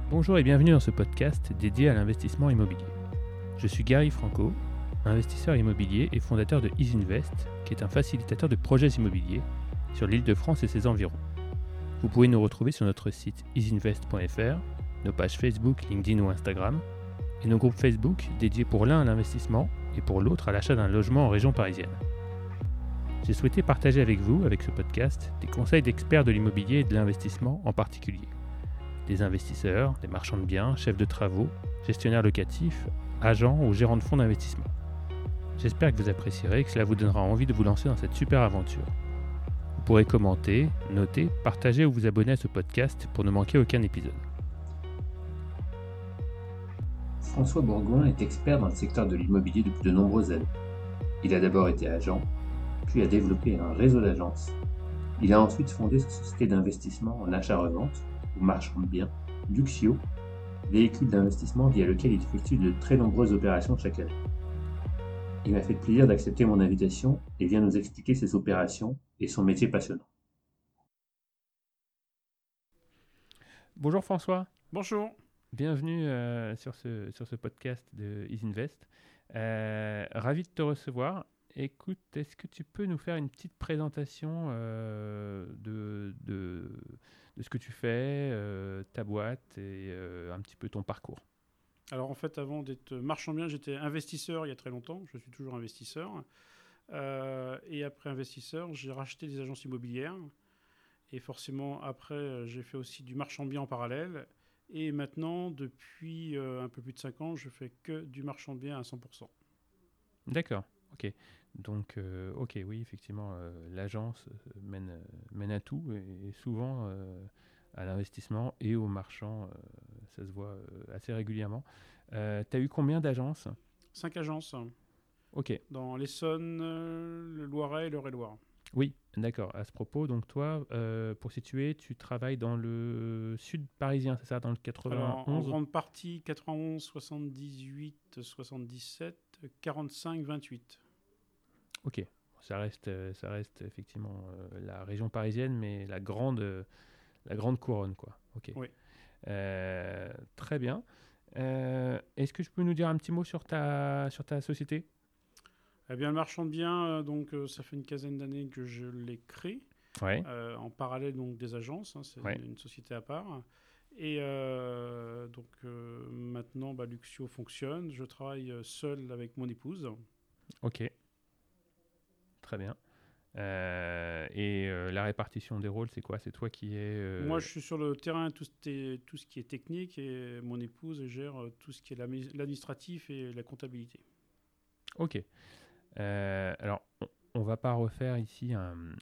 Bonjour et bienvenue dans ce podcast dédié à l'investissement immobilier. Je suis Gary Franco, investisseur immobilier et fondateur de EasyInvest, qui est un facilitateur de projets immobiliers sur l'Île-de-France et ses environs. Vous pouvez nous retrouver sur notre site easyinvest.fr, nos pages Facebook, LinkedIn ou Instagram, et nos groupes Facebook dédiés pour l'un à l'investissement et pour l'autre à l'achat d'un logement en région parisienne. J'ai souhaité partager avec vous, avec ce podcast, des conseils d'experts de l'immobilier et de l'investissement en particulier. Des investisseurs, des marchands de biens, chefs de travaux, gestionnaires locatifs, agents ou gérants de fonds d'investissement. J'espère que vous apprécierez et que cela vous donnera envie de vous lancer dans cette super aventure. Vous pourrez commenter, noter, partager ou vous abonner à ce podcast pour ne manquer aucun épisode. François Bourgoin est expert dans le secteur de l'immobilier depuis de nombreuses années. Il a d'abord été agent, puis a développé un réseau d'agences. Il a ensuite fondé sa société d'investissement en achat-revente, ou marchand de biens, Luxio, véhicule d'investissement via lequel il effectue de très nombreuses opérations chaque année. Il m'a fait le plaisir d'accepter mon invitation et vient nous expliquer ses opérations et son métier passionnant. Bonjour François. Bonjour. Bienvenue sur ce podcast de EasyInvest. Ravi de te recevoir. Écoute, est-ce que tu peux nous faire une petite présentation de ce que tu fais, ta boîte et un petit peu ton parcours? Alors en fait, avant d'être marchand de biens, j'étais investisseur il y a très longtemps. Je suis toujours investisseur. Et après investisseur, j'ai racheté des agences immobilières. Et forcément, après, j'ai fait aussi du marchand de biens en parallèle. Et maintenant, depuis un peu plus de 5 ans, je fais que du marchand de biens à 100%. D'accord, ok. Donc, ok, oui, effectivement, l'agence mène à tout et souvent à l'investissement et aux marchands, ça se voit assez régulièrement. Tu as eu combien d'agences? 5 agences. Ok. Dans l'Essonne, le Loiret et l'Eure-et-Loire. Oui, d'accord. À ce propos, donc toi, pour situer, tu travailles dans le sud parisien, c'est ça, dans le 91? Alors, en grande partie, 91, 78, 77, 45, 28. Ok, ça reste effectivement la région parisienne, mais la grande couronne, quoi. Ok. Oui. Très bien. Est-ce que je peux nous dire un petit mot sur ta société? Eh bien, le marchand de biens, ça fait une quinzaine d'années que je l'ai créé, Ouais. en parallèle donc des agences. C'est Ouais. une société à part. Et maintenant, Luxio fonctionne. Je travaille seul avec mon épouse. Ok. Très bien. La répartition des rôles, c'est quoi? C'est toi qui es... Moi, je suis sur le terrain, tout ce qui est technique, et mon épouse gère tout ce qui est l'administratif et la comptabilité. Ok. Alors, on va pas refaire ici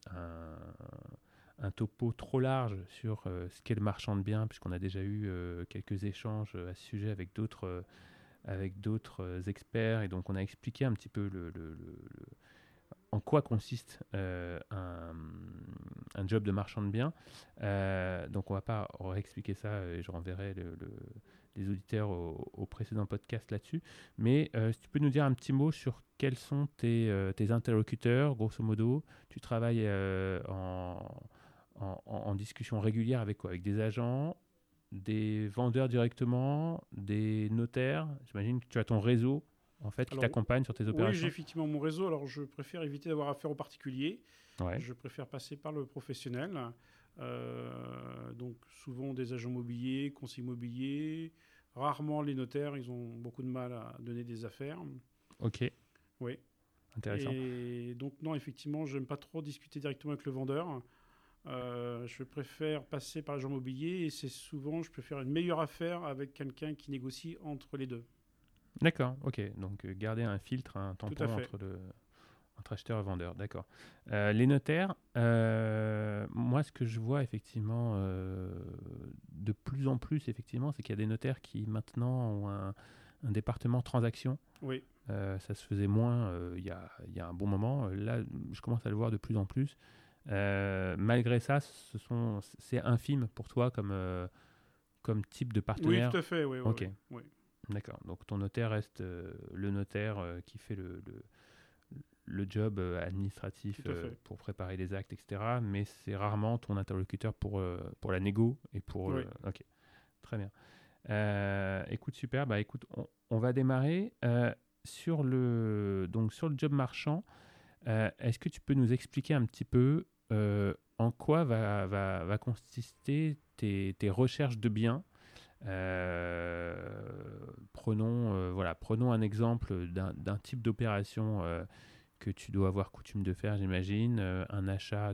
un topo trop large sur ce qu'est le marchand de biens, puisqu'on a déjà eu quelques échanges à ce sujet avec d'autres experts, et donc on a expliqué un petit peu en quoi consiste un job de marchand de biens. Donc on ne va pas réexpliquer ça, et je renverrai les auditeurs au précédent podcast là-dessus. Mais si tu peux nous dire un petit mot sur quels sont tes interlocuteurs, grosso modo. Tu travailles en discussion régulière avec quoi? Avec des agents, des vendeurs directement, des notaires. J'imagine que tu as ton réseau en fait, qui t'accompagne sur tes opérations. Oui, j'ai effectivement mon réseau. Alors, je préfère éviter d'avoir affaire aux particuliers. Ouais. Je préfère passer par le professionnel. Donc, souvent des agents immobiliers, conseillers immobiliers. Rarement les notaires. Ils ont beaucoup de mal à donner des affaires. Ok. Oui. Intéressant. Et donc, non, effectivement, je n'aime pas trop discuter directement avec le vendeur. Je préfère passer par l'agent immobilier. Et c'est souvent, je peux faire une meilleure affaire avec quelqu'un qui négocie entre les deux. D'accord, ok. Donc garder un filtre, un tampon entre acheteur et vendeur. D'accord. Les notaires, moi ce que je vois effectivement de plus en plus, effectivement, c'est qu'il y a des notaires qui maintenant ont un département transaction. Oui. Ça se faisait moins il y a un bon moment. Là, je commence à le voir de plus en plus. Malgré ça, c'est infime pour toi comme type de partenaire. Oui, tout à fait. Oui, ok. Oui. D'accord. Donc ton notaire reste le notaire qui fait le job administratif pour préparer les actes, etc. Mais c'est rarement ton interlocuteur pour la négo et pour... Oui. ok, très bien. Écoute, super. Bah, écoute, on va démarrer donc sur le job marchand. Est-ce que tu peux nous expliquer un petit peu en quoi va consister tes recherches de biens? Prenons un exemple d'un type d'opération que tu dois avoir coutume de faire, j'imagine, un achat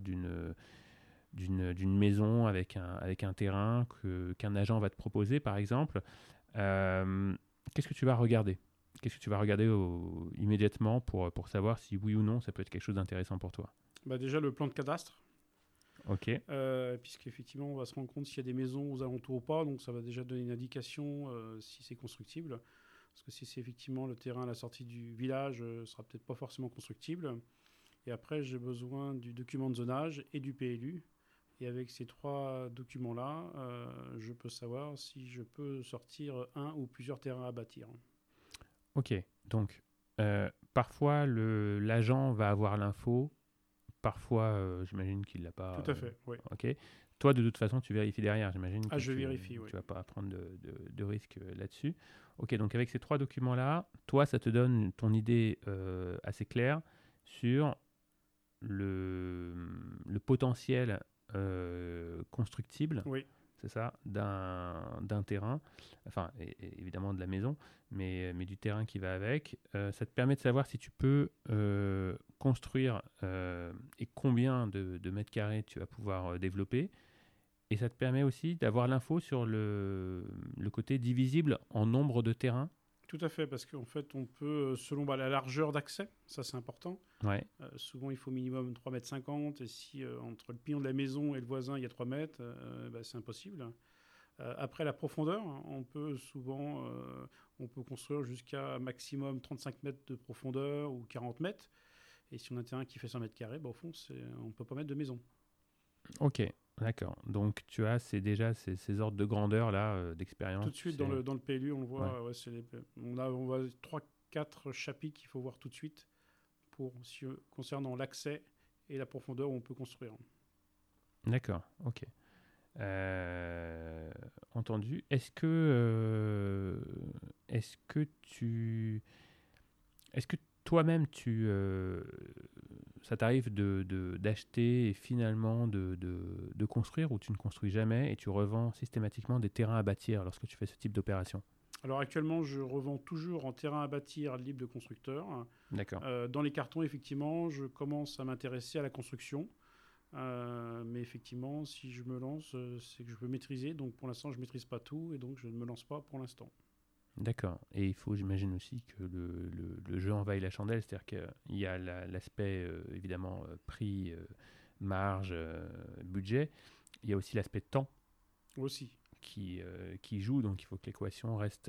d'une maison avec un terrain qu'un agent va te proposer, par exemple. Qu'est-ce que tu vas regarder? Qu'est-ce que tu vas regarder immédiatement pour savoir si oui ou non ça peut être quelque chose d'intéressant pour toi? Bah déjà, le plan de cadastre. Ok. Puisqu'effectivement, on va se rendre compte s'il y a des maisons aux alentours ou pas. Donc, ça va déjà donner une indication si c'est constructible. Parce que si c'est effectivement le terrain à la sortie du village, ce sera peut-être pas forcément constructible. Et après, j'ai besoin du document de zonage et du PLU. Et avec ces 3 documents-là, je peux savoir si je peux sortir un ou plusieurs terrains à bâtir. Ok. Donc, parfois, l'agent va avoir l'info. Parfois, j'imagine qu'il ne l'a pas. Tout à fait, oui. Ok. Toi, de toute façon, tu vérifies derrière, j'imagine. Je vérifie, oui. Tu ne vas pas prendre de risque là-dessus. Ok, donc avec ces 3 documents-là, toi, ça te donne ton idée assez claire sur le potentiel constructible, Oui, c'est ça, d'un terrain, enfin, évidemment de la maison, mais du terrain qui va avec. Ça te permet de savoir si tu peux construire et combien de mètres carrés tu vas pouvoir développer. Et ça te permet aussi d'avoir l'info sur le côté divisible en nombre de terrains. tout à fait, parce qu'en fait, on peut, selon la largeur d'accès, ça c'est important. Ouais. Souvent, il faut minimum 3,50 m, et si entre le pignon de la maison et le voisin, il y a 3 mètres, c'est impossible. Après, la profondeur, on peut construire jusqu'à maximum 35 mètres de profondeur ou 40 mètres. Et si on a un terrain qui fait 100 mètres carrés, au fond, on ne peut pas mettre de maison. Ok, d'accord. Donc tu as déjà ces ordres de grandeur là d'expérience. Tout de suite, dans le PLU, on le voit. Ouais. On voit 3-4 chapitres qu'il faut voir tout de suite concernant l'accès et la profondeur où on peut construire. D'accord, ok. Entendu. Est-ce que toi-même ça t'arrive d'acheter et finalement de construire, ou tu ne construis jamais et tu revends systématiquement des terrains à bâtir lorsque tu fais ce type d'opération? Alors actuellement, je revends toujours en terrain à bâtir libre de constructeur. D'accord. Dans les cartons, effectivement, je commence à m'intéresser à la construction. Mais effectivement, si je me lance, c'est que je veux maîtriser. Donc pour l'instant, je ne maîtrise pas tout et donc je ne me lance pas pour l'instant. D'accord. Et il faut, j'imagine aussi, que le jeu en vaille la chandelle, c'est-à-dire qu'il y a l'aspect, évidemment, prix, marge, budget. Il y a aussi l'aspect temps Aussi. qui joue, donc il faut que l'équation reste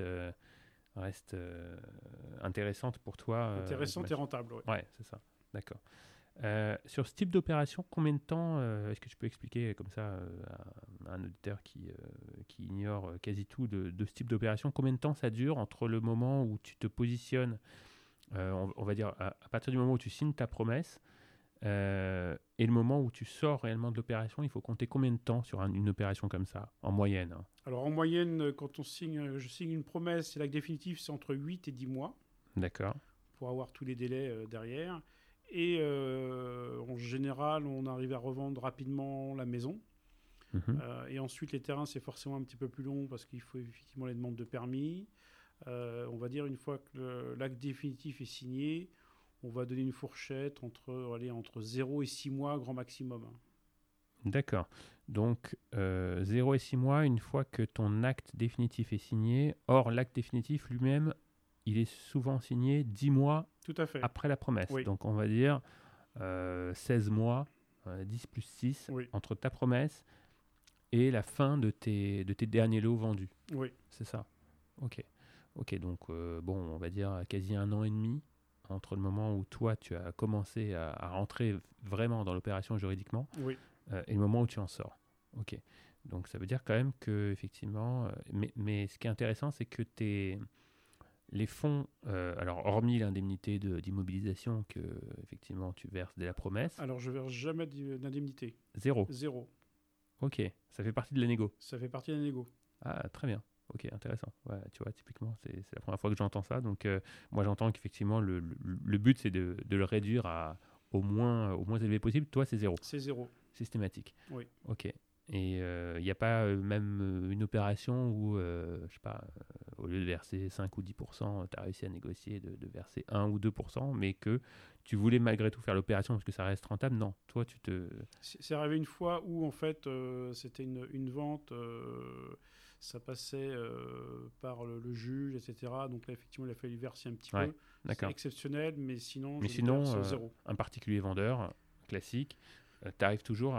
intéressante pour toi. Intéressante et rentable, oui. Ouais, c'est ça. D'accord. Sur ce type d'opération, combien de temps est-ce que tu peux expliquer comme ça à un auditeur qui ignore quasi tout de ce type d'opération, combien de temps ça dure entre le moment où tu te positionnes, on va dire à partir du moment où tu signes ta promesse et le moment où tu sors réellement de l'opération? Il faut compter combien de temps sur une opération comme ça, en moyenne, hein? Alors en moyenne, quand je signe une promesse et l'acte définitif, c'est entre 8 et 10 mois. D'accord. Pour avoir tous les délais derrière. Et en général, on arrive à revendre rapidement la maison. Et ensuite, les terrains, c'est forcément un petit peu plus long parce qu'il faut effectivement les demandes de permis. On va dire, une fois que l'acte définitif est signé, on va donner une fourchette entre 0 et 6 mois, grand maximum. D'accord. Donc, 0 et 6 mois, une fois que ton acte définitif est signé. Or, l'acte définitif lui-même, il est souvent signé 10 mois Tout à fait. après la promesse. Oui. Donc, on va dire 16 mois, 10 plus 6, oui. entre ta promesse et la fin de tes derniers lots vendus. Oui. C'est ça. Ok, donc, on va dire quasi 1 an et demi entre le moment où toi, tu as commencé à rentrer vraiment dans l'opération juridiquement. Oui. Et le moment où tu en sors. Ok. Donc ça veut dire quand même que effectivement, mais ce qui est intéressant, c'est que les fonds, alors hormis l'indemnité d'immobilisation que effectivement tu verses dès la promesse. Alors je verse jamais d'indemnité. Zéro. Zéro. Ok. Ça fait partie de la négo. Ça fait partie de la négo. Ah, très bien. Ok, intéressant. Ouais, tu vois, typiquement, c'est la première fois que j'entends ça. Donc, moi, j'entends qu'effectivement, le but, c'est de le réduire au moins élevé possible. Toi, c'est zéro. C'est zéro. Systématique. Oui. Ok. Et il n'y a pas même une opération où, je sais pas, au lieu de verser 5 ou 10%, tu as réussi à négocier de verser 1 ou 2%, mais que tu voulais malgré tout faire l'opération parce que ça reste rentable. Non, toi, tu te... C'est arrivé une fois où, en fait, c'était une vente, ça passait par le juge, etc. Donc là, effectivement, il a fallu verser un petit Ouais, peu. C'est d'accord. exceptionnel, mais sinon, Mais je sinon, verse zéro. un particulier vendeur classique, tu arrives toujours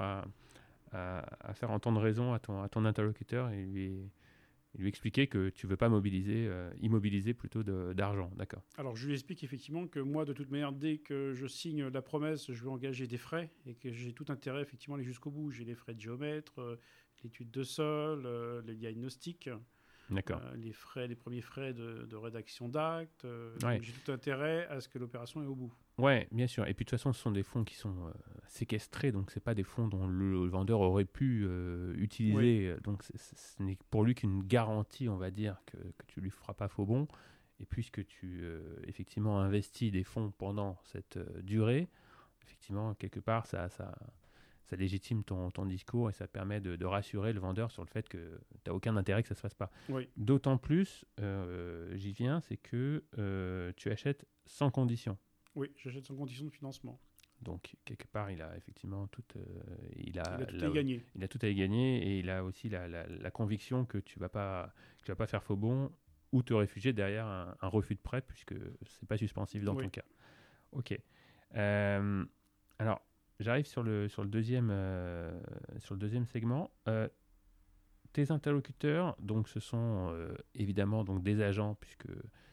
à faire entendre raison à ton interlocuteur et lui expliquer que tu ne veux pas immobiliser plutôt d'argent. D'accord. Alors, je lui explique effectivement que moi, de toute manière, dès que je signe la promesse, je vais engager des frais et que j'ai tout intérêt, effectivement, à aller jusqu'au bout. J'ai les frais de géomètre, l'étude de sol, les diagnostics, D'accord. les premiers frais de rédaction d'actes. Ouais. Donc, j'ai tout intérêt à ce que l'opération est au bout. Ouais, bien sûr. Et puis de toute façon, ce sont des fonds qui sont séquestrés, donc c'est pas des fonds dont le vendeur aurait pu utiliser. Oui. Donc ce n'est pour lui qu'une garantie, on va dire, que tu lui feras pas faux bon. Et puisque tu effectivement investis des fonds pendant cette durée, effectivement, quelque part, ça légitime ton discours et ça permet de rassurer le vendeur sur le fait que tu n'as aucun intérêt que ça ne se fasse pas. Oui. D'autant plus, j'y viens, c'est que tu achètes sans condition. Oui, j'achète sans condition de financement. Donc, quelque part, il a effectivement tout, Il a tout à y gagner. Il a tout à y gagner et il a aussi la conviction que tu vas pas faire faux bon ou te réfugier derrière un refus de prêt puisque c'est pas suspensif dans ton cas. Ok. Alors, j'arrive sur le deuxième segment. Tes interlocuteurs, donc, ce sont évidemment donc des agents puisque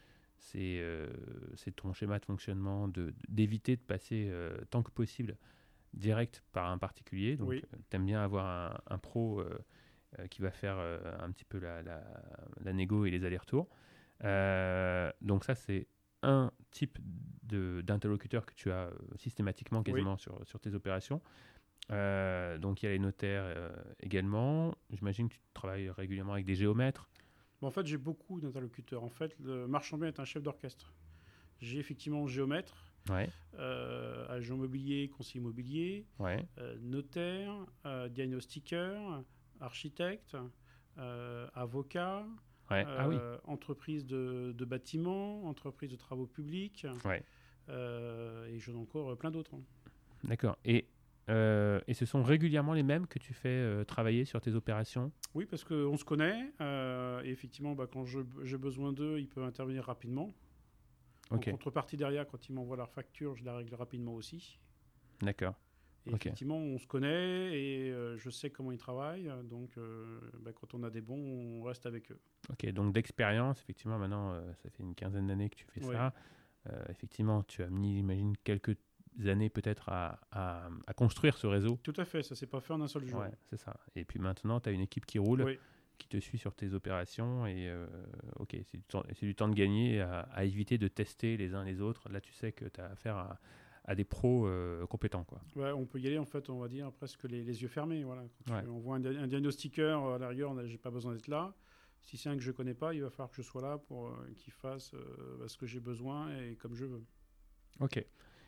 c'est ton schéma de fonctionnement d'éviter de passer tant que possible direct par un particulier. Donc, tu aimes bien avoir un pro qui va faire un petit peu la négo et les allers-retours. Donc ça, c'est un type d'interlocuteur que tu as systématiquement quasiment sur tes opérations. Donc il y a les notaires également. J'imagine que tu travailles régulièrement avec des géomètres. En fait, j'ai beaucoup d'interlocuteurs. En fait, le marchand bien est un chef d'orchestre. J'ai effectivement géomètre, agent immobilier, conseiller immobilier, notaire, diagnostiqueur, architecte, avocat, entreprise de bâtiment, entreprise de travaux publics, et j'en ai encore plein d'autres. D'accord. Et ce sont régulièrement les mêmes que tu fais travailler sur tes opérations ? Oui, parce qu'on se connaît. Et effectivement, quand j'ai besoin d'eux, ils peuvent intervenir rapidement. En contrepartie derrière, quand ils m'envoient leur facture, je la règle rapidement aussi. D'accord. Et effectivement, on se connaît et je sais comment ils travaillent. Donc, quand on a des bons, on reste avec eux. Ok, donc d'expérience, effectivement, maintenant, ça fait une quinzaine d'années que tu fais ça. Effectivement, tu as mis, j'imagine, quelques années peut-être à construire ce réseau. Tout à fait, ça ne s'est pas fait en un seul jour. Ouais, c'est ça. Et puis maintenant, tu as une équipe qui roule, qui te suit sur tes opérations. Et c'est du temps de gagner à éviter de tester les uns les autres. Là, tu sais que tu as affaire à des pros compétents, quoi. Ouais, on peut y aller, en fait, on va dire, presque les yeux fermés. Voilà. Quand on voit un diagnostiqueur, à la rigueur, je n'ai pas besoin d'être là. Si c'est un que je ne connais pas, il va falloir que je sois là pour qu'il fasse ce que j'ai besoin et comme je veux. Ok.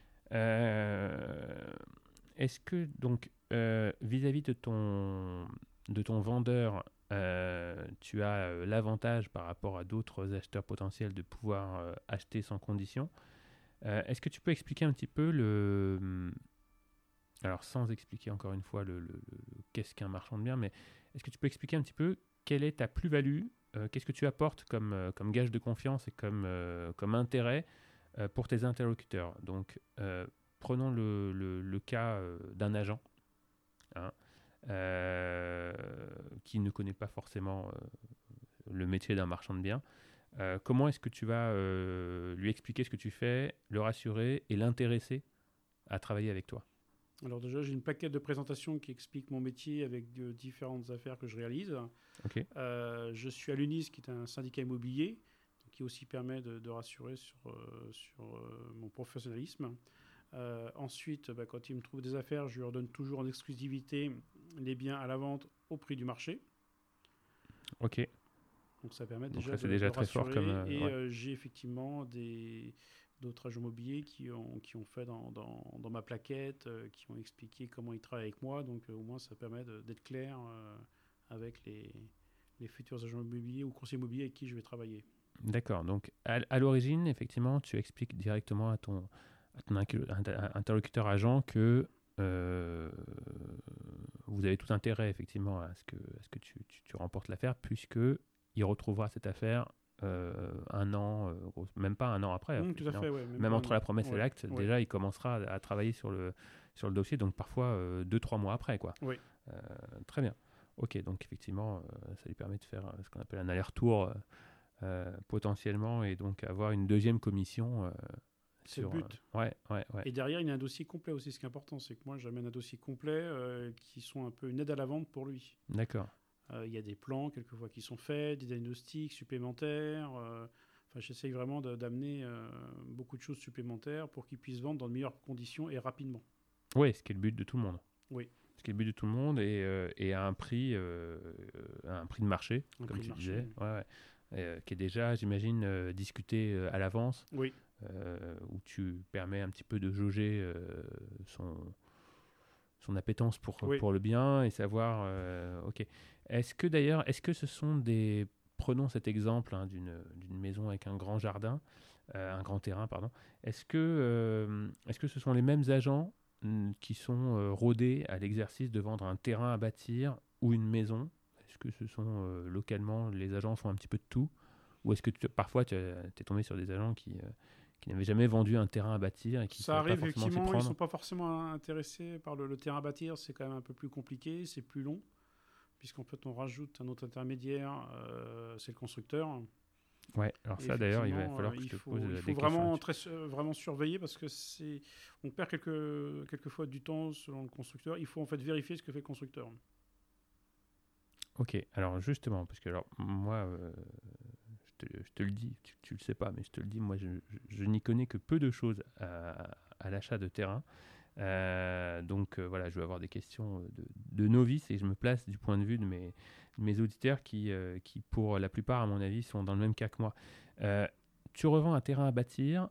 Est-ce que, donc, vis-à-vis de ton vendeur, tu as l'avantage par rapport à d'autres acheteurs potentiels de pouvoir acheter sans condition ? Est-ce que tu peux expliquer un petit peu alors sans expliquer encore une fois qu'est-ce qu'un marchand de biens, mais est-ce que tu peux expliquer un petit peu quelle est ta plus-value, qu'est-ce que tu apportes comme gage de confiance et comme intérêt pour tes interlocuteurs. Donc, prenons le cas d'un agent qui ne connaît pas forcément le métier d'un marchand de biens. Comment est-ce que tu vas lui expliquer ce que tu fais, le rassurer et l'intéresser à travailler avec toi ? Alors déjà, j'ai une plaquette de présentation qui explique mon métier avec différentes affaires que je réalise. Je suis à l'UNIS, qui est un syndicat immobilier, qui aussi permet de rassurer sur mon professionnalisme. Ensuite, quand ils me trouvent des affaires, je leur donne toujours en exclusivité les biens à la vente au prix du marché. Ok. Donc ça permet Donc déjà ça, c'est de déjà très fort rassurer. comme, Et ouais. j'ai effectivement d'autres agents immobiliers qui ont fait dans ma plaquette, qui ont expliqué comment ils travaillent avec moi. Donc au moins ça permet d'être clair avec les futurs agents immobiliers ou conseillers immobiliers avec qui je vais travailler. D'accord. Donc à l'origine, effectivement, tu expliques directement à ton interlocuteur agent que euh, vous avez tout intérêt effectivement à ce que tu remportes l'affaire, puisque il retrouvera cette affaire un an, même pas un an après. Tout à fait, ouais, Même pas un entre an. la promesse et Ouais, l'acte, ouais, déjà il commencera à travailler sur le dossier, donc parfois 2-3 mois après, quoi. ouais. Euh, Très bien. Ok, donc effectivement, ça lui permet de faire ce qu'on appelle un aller-retour potentiellement, et donc avoir une deuxième commission C'est le sur. but. Ouais. Et derrière, il y a un dossier complet aussi. Ce qui est important, c'est que moi, j'amène un dossier complet qui sont un peu une aide à la vente pour lui. D'accord. Il y a des plans, quelquefois, qui sont faits, des diagnostics supplémentaires. Enfin, j'essaye vraiment d'amener beaucoup de choses supplémentaires pour qu'il puisse vendre dans de meilleures conditions et rapidement. Oui, ce qui est le but de tout le monde. Oui. Ce qui est le but de tout le monde, et à un prix de marché, Un comme prix tu de marché, disais, oui. ouais. Qui est déjà, j'imagine, discuté à l'avance, Oui. où tu permets un petit peu de jauger son appétence Oui. pour le bien et savoir. Ok. Est-ce que ce sont des. Prenons cet exemple, hein, d'une maison avec un grand jardin, un grand terrain, pardon. Est-ce que ce sont les mêmes agents qui sont rodés à l'exercice de vendre un terrain à bâtir ou une maison? Est-ce que ce sont localement, les agents font un petit peu de tout? Ou est-ce que parfois tu es tombé sur des agents qui n'avaient jamais vendu un terrain à bâtir et qui ne Ça savaient pas arrive, forcément s'y effectivement. Ils ne prendre? sont pas forcément intéressés par le terrain à bâtir. C'est quand même un peu plus compliqué, c'est plus long, puisqu'en fait, on rajoute un autre intermédiaire, c'est le constructeur. Ouais, alors Et ça d'ailleurs, il va effectivement, falloir que je te pose il des faut questions vraiment, là-dessus. vraiment surveiller parce que on perd quelquefois du temps selon le constructeur. Il faut en fait vérifier ce que fait le constructeur. Ok, alors justement, parce que alors, moi, je te le dis, tu le sais pas, mais je te le dis, moi, je n'y connais que peu de choses à l'achat de terrain. Donc voilà, je vais avoir des questions de novice, et je me place du point de vue de mes auditeurs qui, pour la plupart, à mon avis, sont dans le même cas que moi. Tu revends un terrain à bâtir.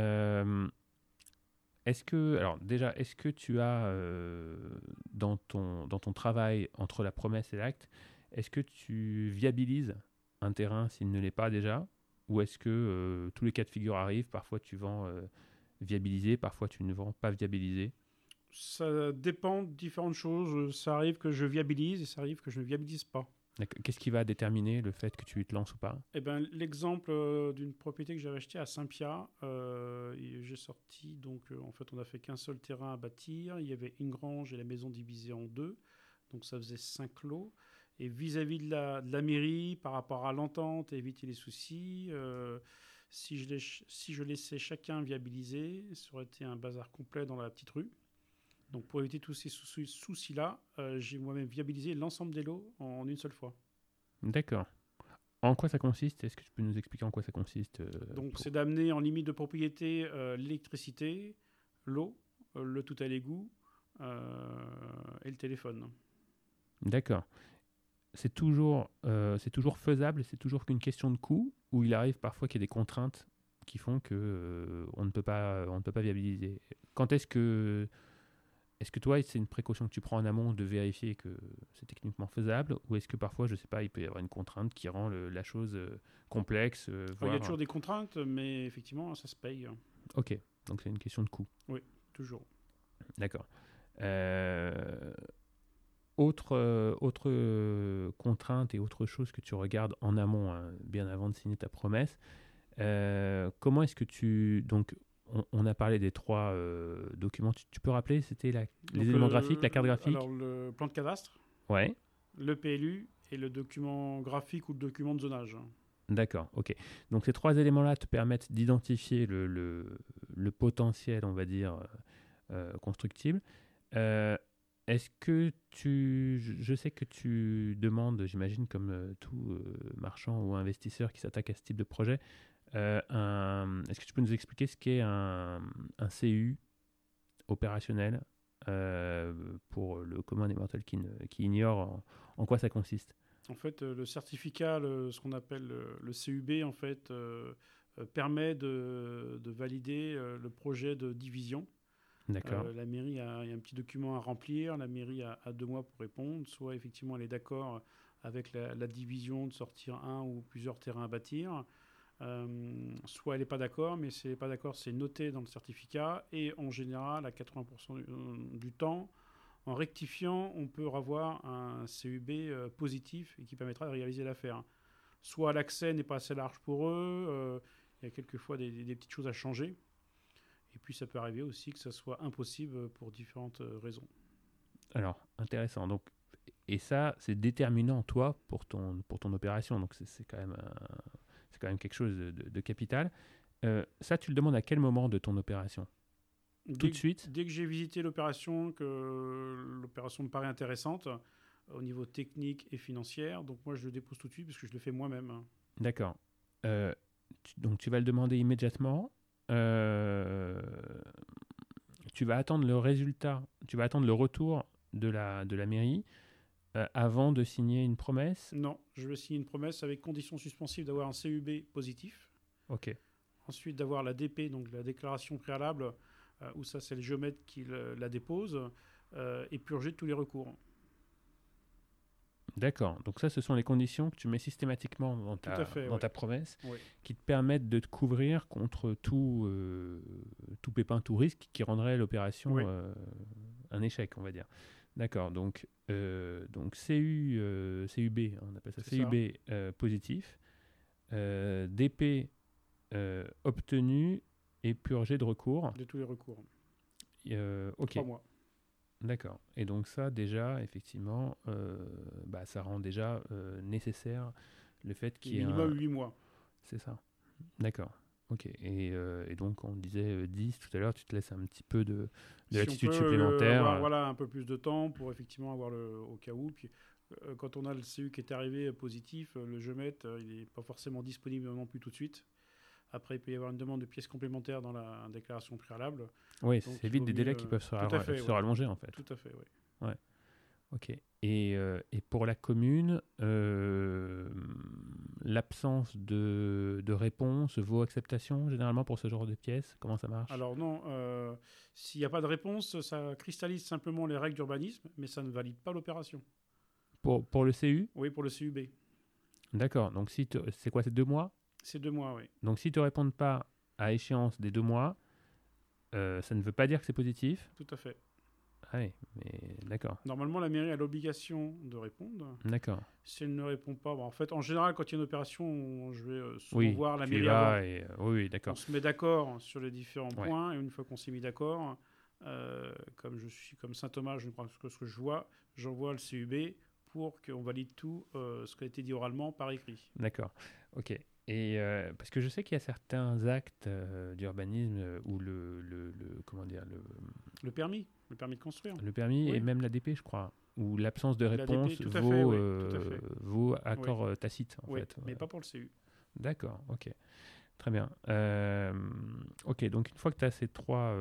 Est-ce que tu as dans ton travail entre la promesse et l'acte, est-ce que tu viabilises un terrain s'il ne l'est pas déjà, ou est-ce que tous les cas de figure arrivent, parfois tu vends viabilisé, parfois tu ne vends pas viabilisé? Ça dépend de différentes choses. Ça arrive que je viabilise et ça arrive que je ne viabilise pas. Qu'est-ce qui va déterminer le fait que tu te lances ou pas? Eh ben, l'exemple d'une propriété que j'avais achetée à Saint-Pierre, j'ai sorti, donc en fait on n'a fait qu'un seul terrain à bâtir, il y avait une grange et la maison divisée en deux, donc ça faisait 5 lots. Et vis-à-vis de la mairie, par rapport à l'entente et éviter les soucis, si je laissais chacun viabiliser, ça aurait été un bazar complet dans la petite rue. Donc pour éviter tous ces soucis-là, j'ai moi-même viabilisé l'ensemble des lots en une seule fois. D'accord. En quoi ça consiste? Est-ce que tu peux nous expliquer en quoi ça consiste Donc c'est d'amener en limite de propriété l'électricité, l'eau, le tout à l'égout et le téléphone. D'accord. C'est toujours faisable, c'est toujours qu'une question de coût, ou il arrive parfois qu'il y ait des contraintes qui font que on ne peut pas viabiliser. Quand est-ce que toi, c'est une précaution que tu prends en amont de vérifier que c'est techniquement faisable, ou est-ce que parfois, je sais pas, il peut y avoir une contrainte qui rend la chose complexe, Il y a voire. toujours des contraintes, mais effectivement, ça se paye. Ok, donc c'est une question de coût. Oui, toujours. D'accord. Autre contrainte et autre chose que tu regardes en amont, hein, bien avant de signer ta promesse, comment est-ce que donc on a parlé des 3 documents, tu peux rappeler, c'était les éléments graphiques, la carte graphique? Alors le plan de cadastre, Ouais, le PLU et le document graphique ou le document de zonage. d'accord, ok. Donc ces 3 éléments-là te permettent d'identifier le potentiel, on va dire, constructible. Est-ce que je sais que tu demandes, j'imagine comme tout marchand ou investisseur qui s'attaque à ce type de projet, est-ce que tu peux nous expliquer ce qu'est un CU opérationnel pour le commun des mortels qui ignore en quoi ça consiste? En fait, le certificat, ce qu'on appelle le CUB, en fait, permet de valider le projet de division. D'accord. La mairie il y a un petit document à remplir. La mairie a 2 mois pour répondre. Soit effectivement elle est d'accord avec la division de sortir un ou plusieurs terrains à bâtir. Soit elle n'est pas d'accord, mais si elle n'est pas d'accord, c'est noté dans le certificat. Et en général, à 80% du temps, en rectifiant, on peut avoir un CUB positif et qui permettra de réaliser l'affaire. Soit l'accès n'est pas assez large pour eux, il y a quelquefois des petites choses à changer. Et puis ça peut arriver aussi que ça soit impossible pour différentes raisons. Alors, intéressant. Donc, et ça, c'est déterminant, toi, pour ton opération. Donc, c'est quand même quelque chose de capital. Ça, tu le demandes à quel moment de ton opération? Tout de suite? Dès que j'ai visité l'opération, que l'opération me paraît intéressante au niveau technique et financier, donc moi je le dépose tout de suite parce que je le fais moi-même. D'accord. Donc, tu vas le demander immédiatement. Tu vas attendre le résultat, tu vas attendre le retour de la mairie avant de signer une promesse? Non, je vais signer une promesse avec condition suspensive d'avoir un CUB positif. Ok. Ensuite d'avoir la DP, donc la déclaration préalable, où ça c'est le géomètre qui la dépose, et purger tous les recours. D'accord. Donc ça, ce sont les conditions que tu mets systématiquement dans ta promesse, Oui. qui te permettent de te couvrir contre tout pépin, tout risque qui rendrait l'opération un échec, on va dire. D'accord. Donc CUB, on appelle ça CUB positif, DP obtenu et purgé de recours. De tous les recours. Ok. 3 mois. D'accord. Et donc ça, déjà, effectivement, ça rend déjà nécessaire le fait qu'il y ait minimum 8 mois. C'est ça. D'accord. Ok. Et donc, on disait 10 tout à l'heure, tu te laisses un petit peu de latitude supplémentaire. Voilà, un peu plus de temps pour effectivement avoir au cas où. Puis, quand on a le CU qui est arrivé positif, le géomètre, il n'est pas forcément disponible non plus tout de suite. Après, il peut y avoir une demande de pièces complémentaires dans la déclaration préalable. Oui, c'est vite des délais qui peuvent se rallonger, en fait. Tout à fait, oui. Ouais. Ok. Et pour la commune, l'absence de réponse vaut acceptation, généralement, pour ce genre de pièces? Comment ça marche? Alors non, s'il n'y a pas de réponse, ça cristallise simplement les règles d'urbanisme, mais ça ne valide pas l'opération. Pour le CU? Oui, pour le CUB. D'accord. Donc, c'est quoi, c'est 2 mois? C'est 2 mois, oui. Donc, si tu ne réponds pas à échéance des 2 mois, ça ne veut pas dire que c'est positif? Tout à fait. Ah oui, mais d'accord. Normalement, la mairie a l'obligation de répondre. D'accord. Si elle ne répond pas, en fait, en général, quand il y a une opération, je vais souvent voir la mairie avant. Oui, d'accord. On se met d'accord sur les différents points, et une fois qu'on s'est mis d'accord, comme je suis comme Saint-Thomas, je ne crois que ce que je vois, j'envoie le CUB pour qu'on valide tout ce qui a été dit oralement par écrit. D'accord. Ok. Et parce que je sais qu'il y a certains actes d'urbanisme où comment dire le permis de construire. Le permis et même l'ADP, je crois, où l'absence de réponse vaut accord tacite, en fait. Mais pas pour le CU. D'accord, ok. Très bien. Ok, donc une fois que tu as ces trois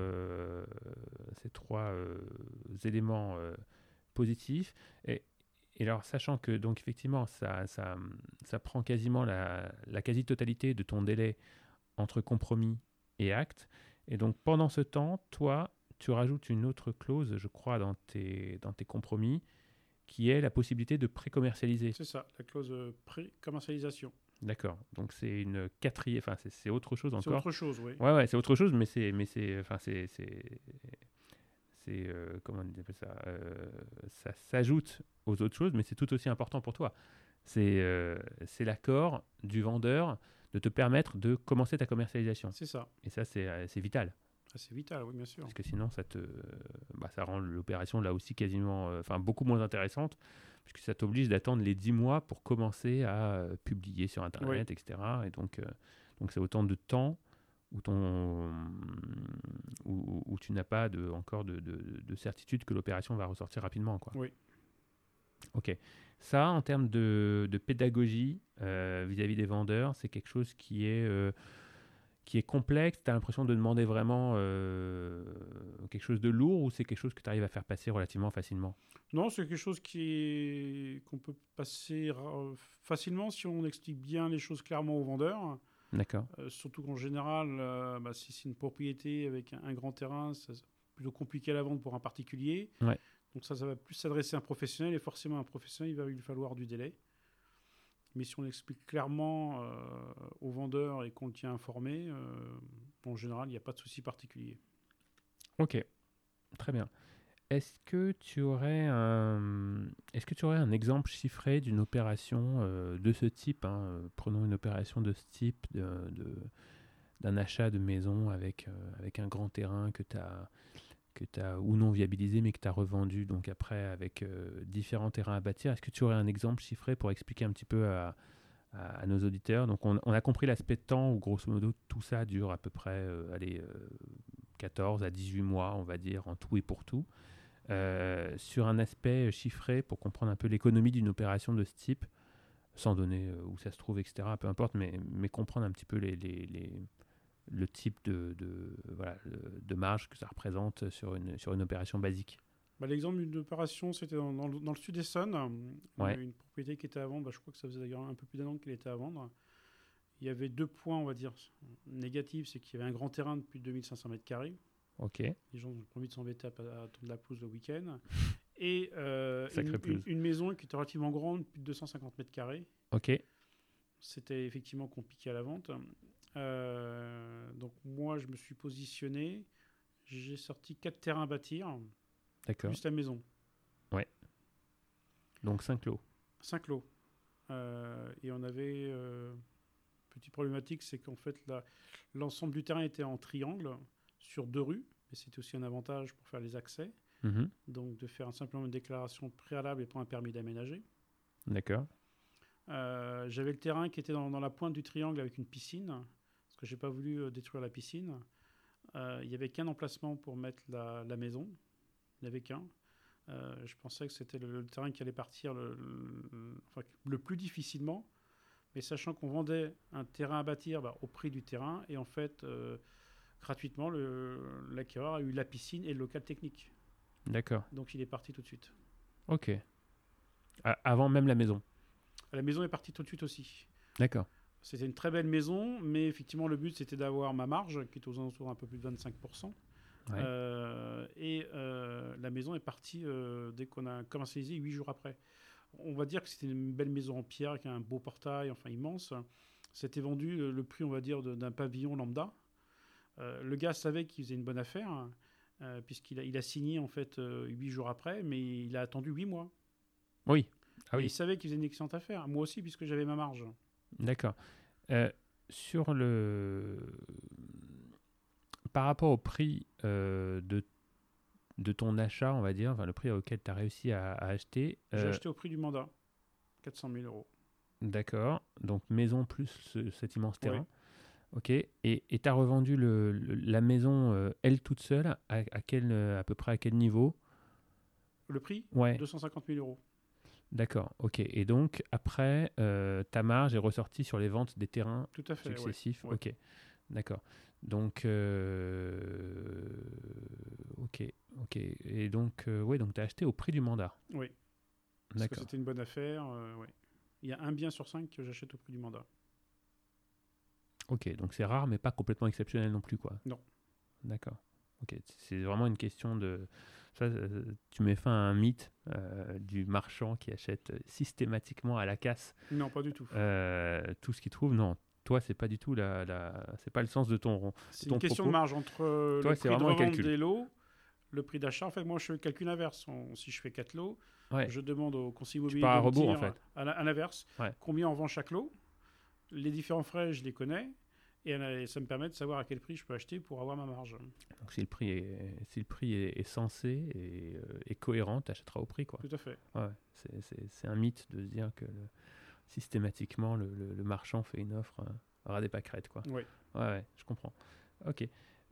éléments positifs, et alors, sachant que, donc, effectivement, ça prend quasiment la quasi-totalité de ton délai entre compromis et acte. Et donc, pendant ce temps, toi, tu rajoutes une autre clause, je crois, dans tes compromis, qui est la possibilité de pré-commercialiser. C'est ça, la clause pré-commercialisation. D'accord. Donc, c'est une quatrième... Enfin, c'est autre chose encore. C'est autre chose, oui. Ouais, c'est autre chose, mais comment on appelle ça, ça s'ajoute aux autres choses, mais c'est tout aussi important pour toi. C'est l'accord du vendeur de te permettre de commencer ta commercialisation. C'est ça. Et ça, c'est vital. C'est vital, oui, bien sûr. Parce que sinon, ça rend l'opération là aussi quasiment, beaucoup moins intéressante, puisque ça t'oblige d'attendre les 10 mois pour commencer à publier sur Internet, etc. Et donc c'est autant de temps où tu n'as pas encore de certitude que l'opération va ressortir rapidement, quoi. Oui. Ok. Ça, en termes de pédagogie vis-à-vis des vendeurs, c'est quelque chose qui est qui est complexe? Tu as l'impression de demander vraiment quelque chose de lourd ou c'est quelque chose que tu arrives à faire passer relativement facilement? Non, c'est quelque chose qu'on peut passer facilement si on explique bien les choses clairement aux vendeurs. D'accord. Surtout qu'en général, si c'est une propriété avec un grand terrain, c'est plutôt compliqué à la vente pour un particulier. Ouais. Donc ça va plus s'adresser à un professionnel et forcément un professionnel, il va lui falloir du délai. Mais si on explique clairement au vendeur et qu'on le tient informé, en général, il n'y a pas de souci particulier. Ok, très bien. Est-ce que tu aurais un exemple chiffré d'une opération de ce type, hein, prenons une opération de ce type d'un achat de maison avec un grand terrain que tu as ou non viabilisé mais que tu as revendu donc après avec différents terrains à bâtir. Est-ce que tu aurais un exemple chiffré pour expliquer un petit peu à nos auditeurs? Donc on a compris l'aspect de temps où grosso modo tout ça dure à peu près 14 à 18 mois on va dire en tout et pour tout. Sur un aspect chiffré pour comprendre un peu l'économie d'une opération de ce type, sans donner où ça se trouve, etc., peu importe, mais comprendre un petit peu le type de marge que ça représente sur une opération basique. L'exemple d'une opération, c'était dans le sud d'Essonne, une propriété qui était à vendre. Je crois que ça faisait d'ailleurs un peu plus d'un an qu'elle était à vendre. Il y avait 2 points, on va dire, négatifs. C'est qu'il y avait un grand terrain de plus de 2500 mètres carrés. Ok. Les gens ont envie de s'embêter à attendre la pelouse le week-end. Et une maison qui était relativement grande, plus de 250 mètres carrés. Ok. C'était effectivement compliqué à la vente. Donc moi, je me suis positionné. J'ai sorti 4 terrains à bâtir. D'accord. Plus la maison. Ouais. Donc 5 lots. 5 lots. Et on avait... petite problématique, c'est qu'en fait, l'ensemble du terrain était en triangle sur 2 rues. Et c'était aussi un avantage pour faire les accès. Mm-hmm. Donc de faire simplement une déclaration préalable et pas un permis d'aménager. D'accord. J'avais le terrain qui était dans la pointe du triangle avec une piscine, parce que j'ai pas voulu détruire la piscine. Il n'y avait qu'un emplacement pour mettre la maison. Il n'y avait qu'un. Je pensais que c'était le terrain qui allait partir le plus difficilement. Mais sachant qu'on vendait un terrain à bâtir au prix du terrain, et en fait, gratuitement, l'acquéreur a eu la piscine et le local technique. D'accord. Donc il est parti tout de suite. Ok. Avant même la maison. La maison est partie tout de suite aussi. D'accord. C'était une très belle maison, mais effectivement, le but, c'était d'avoir ma marge, qui est aux alentours un peu plus de 25%. Ouais. La maison est partie dès qu'on a commercialisé 8 jours après. On va dire que c'était une belle maison en pierre, avec un beau portail, enfin immense. C'était vendu le prix, on va dire, d'un pavillon lambda. Le gars savait qu'il faisait une bonne affaire, puisqu'il a signé en fait 8 jours après, mais il a attendu 8 mois. Oui. Ah oui. Et il savait qu'il faisait une excellente affaire. Moi aussi, puisque j'avais ma marge. D'accord. Par rapport au prix de ton achat, on va dire, enfin, le prix auquel tu as réussi à acheter. J'ai acheté au prix du mandat, 400 000 €. D'accord. Donc maison plus cet immense terrain. Ouais. Ok. Et tu as revendu la maison, elle toute seule, à peu près à quel niveau? Le prix? Ouais. 250 000 €. D'accord, ok. Et donc, après, ta marge est ressortie sur les ventes des terrains tout à fait, successifs. Ouais. Ok, d'accord. Donc, ok. Et donc, donc tu as acheté au prix du mandat. Oui, parce que c'était une bonne affaire. Ouais. Il y a 1 bien sur 5 que j'achète au prix du mandat. Ok, donc c'est rare, mais pas complètement exceptionnel non plus, quoi. Non. D'accord. Ok, c'est vraiment une question de... Ça, tu mets fin à un mythe du marchand qui achète systématiquement à la casse. Non, pas du tout. Tout ce qu'il trouve, non. Toi, c'est pas du tout c'est pas le sens de ton. C'est une question de marge entre toi, le prix de revente des lots, le prix d'achat. En fait, moi, je fais le calcul inverse. Si je fais 4 lots, je demande au conseiller immobilier de me dire, en fait. à l'inverse, combien on vend chaque lot. Les différents frais, je les connais. Et ça me permet de savoir à quel prix je peux acheter pour avoir ma marge. Donc si le prix est sensé et cohérent, tu achèteras au prix, quoi. Tout à fait. Ouais, c'est un mythe de se dire que systématiquement le marchand fait une offre ras des pâquerettes, quoi. Oui. Ouais, je comprends. Ok.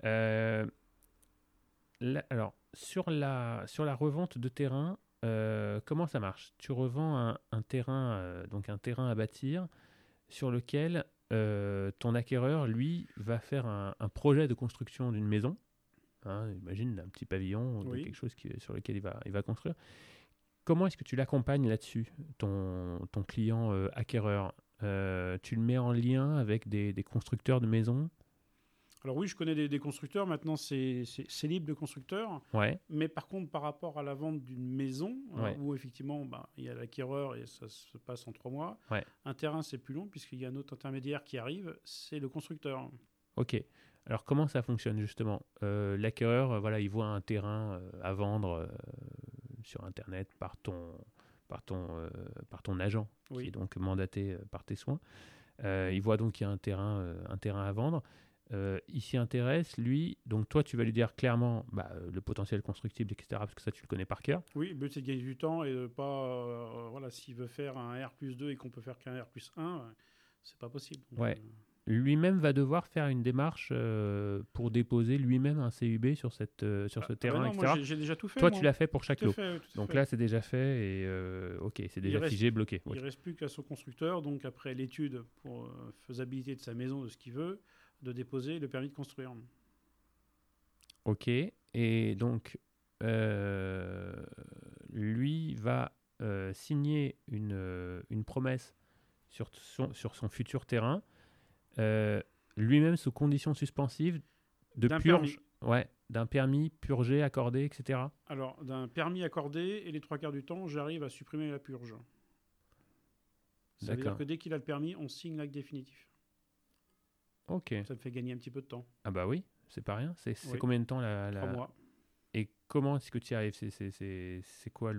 Alors sur la revente de terrain, comment ça marche? Tu revends un terrain, donc un terrain à bâtir sur lequel ton acquéreur, lui, va faire un projet de construction d'une maison. Imagine un petit pavillon, de quelque chose sur lequel il va construire. Comment est-ce que tu l'accompagnes là-dessus, ton client acquéreur? Tu le mets en lien avec des constructeurs de maisons? Alors oui, je connais des constructeurs. Maintenant, c'est libre de constructeurs. Ouais. Mais par contre, par rapport à la vente d'une maison, où effectivement, il y a l'acquéreur et ça se passe en 3 mois. Ouais. Un terrain, c'est plus long puisqu'il y a un autre intermédiaire qui arrive, c'est le constructeur. Ok. Alors comment ça fonctionne justement? L'acquéreur, voilà, il voit un terrain à vendre sur Internet par ton agent, qui est donc mandaté par tes soins. Il voit donc qu'il y a un terrain à vendre. Il s'y intéresse, lui. Donc toi, tu vas lui dire clairement le potentiel constructible, etc. Parce que ça, tu le connais par cœur. Oui, le but, c'est de gagner du temps et de pas... voilà, s'il veut faire un R+2 et qu'on peut faire qu'un R+1, c'est pas possible. Donc, ouais. Lui-même va devoir faire une démarche pour déposer lui-même un CUB sur ce terrain, non, etc. Moi, j'ai déjà tout fait. Toi, tu l'as fait pour chaque lot. Donc fait. Là, c'est déjà fait et ok, c'est déjà figé, bloqué. Il ne reste plus qu'à son constructeur, donc après l'étude pour faisabilité de sa maison, de ce qu'il veut, de déposer le permis de construire. Ok, et donc lui va signer une promesse sur son futur terrain. Lui-même sous conditions suspensives d'un permis purgé, accordé, etc. Alors, d'un permis accordé, et les 3/4 du temps, j'arrive à supprimer la purge. Ça veut dire que dès qu'il a le permis, on signe l'acte définitif. Ok. Ça me fait gagner un petit peu de temps. Ah bah oui, c'est pas rien. C'est combien de temps 3 mois. Et comment est-ce que tu y arrives? C'est quoi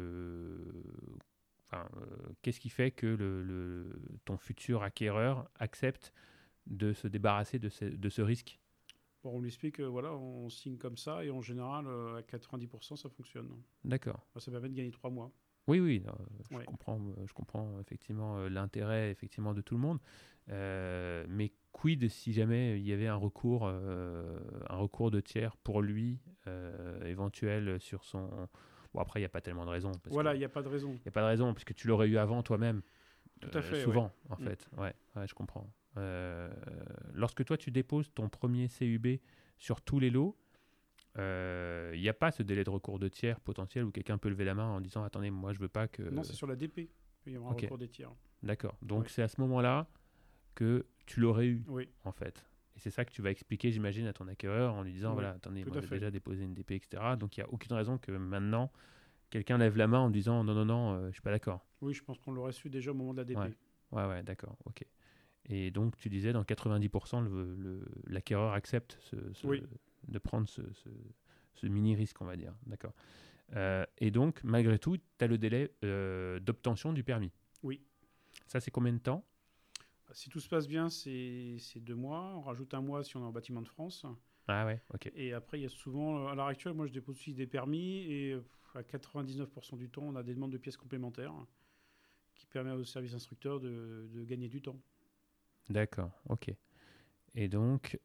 qu'est-ce qui fait que ton futur acquéreur accepte de se débarrasser de ce risque? On lui explique que on signe comme ça et en général, à 90%, ça fonctionne. D'accord. Ça permet de gagner 3 mois. Oui, je comprends effectivement l'intérêt effectivement de tout le monde. Mais quid si jamais il y avait un recours de tiers pour lui éventuel sur son... Bon, après, il n'y a pas tellement de raison. Il n'y a pas de raison. Il n'y a pas de raison, puisque tu l'aurais eu avant toi-même. Tout à fait. Souvent, en fait. Ouais, je comprends. Lorsque toi, tu déposes ton premier CUB sur tous les lots, il n'y a pas ce délai de recours de tiers potentiel où quelqu'un peut lever la main en disant « Attendez, moi, je veux pas que... » Non, c'est sur la DP. Il y aura un recours des tiers. D'accord. Donc, c'est à ce moment-là que tu l'aurais eu, en fait. Et c'est ça que tu vas expliquer, j'imagine, à ton acquéreur en lui disant, voilà, attendez, moi j'ai déjà déposé une DP, etc. Donc il n'y a aucune raison que maintenant, quelqu'un lève la main en disant, non, je ne suis pas d'accord. Oui, je pense qu'on l'aurait su déjà au moment de la DP. Ouais, d'accord, ok. Et donc tu disais, dans 90%, l'acquéreur accepte de prendre ce mini-risque, on va dire. D'accord. Et donc, malgré tout, tu as le délai d'obtention du permis. Oui. Ça, c'est combien de temps? Si tout se passe bien, c'est 2 mois. On rajoute 1 mois si on est en bâtiment de France. Ah ouais, ok. Et après, il y a souvent... À l'heure actuelle, moi, je dépose aussi des permis. Et à 99% du temps, on a des demandes de pièces complémentaires qui permettent au service instructeur de gagner du temps. D'accord, ok. Et donc,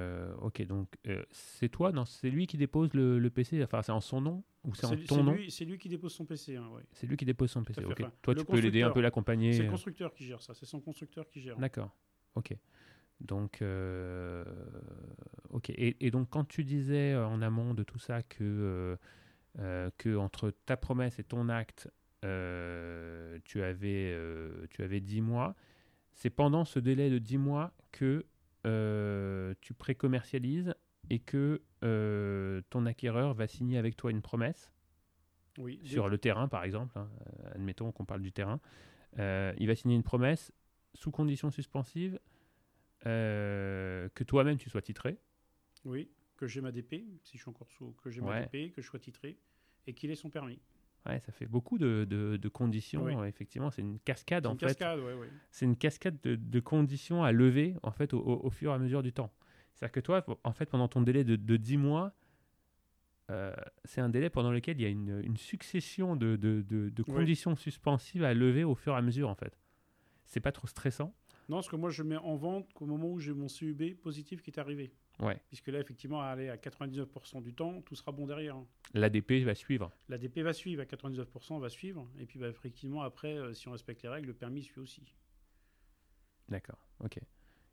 c'est toi, non, c'est lui qui dépose le PC, enfin c'est en son nom ou c'est en ton nom? C'est lui qui dépose son PC, oui. C'est lui qui dépose son PC, ok. Toi, tu peux l'aider un peu, l'accompagner. C'est le constructeur qui gère ça, c'est son constructeur qui gère. D'accord, ok. Donc, ok. Et donc, quand tu disais en amont de tout ça que entre ta promesse et ton acte, tu avais 10 mois, c'est pendant ce délai de 10 mois que tu pré-commercialises et que ton acquéreur va signer avec toi une promesse sur le terrain, par exemple. Admettons qu'on parle du terrain. Il va signer une promesse sous conditions suspensives que toi-même tu sois titré. Oui, que j'ai ma DP, si je suis encore que j'ai ma DP, que je sois titré et qu'il ait son permis. Ouais, ça fait beaucoup de conditions. Effectivement, c'est une cascade en fait. C'est une cascade de conditions à lever en fait au fur et à mesure du temps. C'est-à-dire que toi, en fait, pendant ton délai de 10 mois, c'est un délai pendant lequel il y a une succession de conditions suspensives à lever au fur et à mesure en fait. C'est pas trop stressant? Non, parce que moi je mets en vente qu'au moment où j'ai mon CUB positif qui est arrivé. Ouais. Puisque là, effectivement, aller à 99% du temps, tout sera bon derrière. L'ADP va suivre. L'ADP va suivre, à 99% va suivre. Et puis, effectivement, après, si on respecte les règles, le permis suit aussi. D'accord, ok.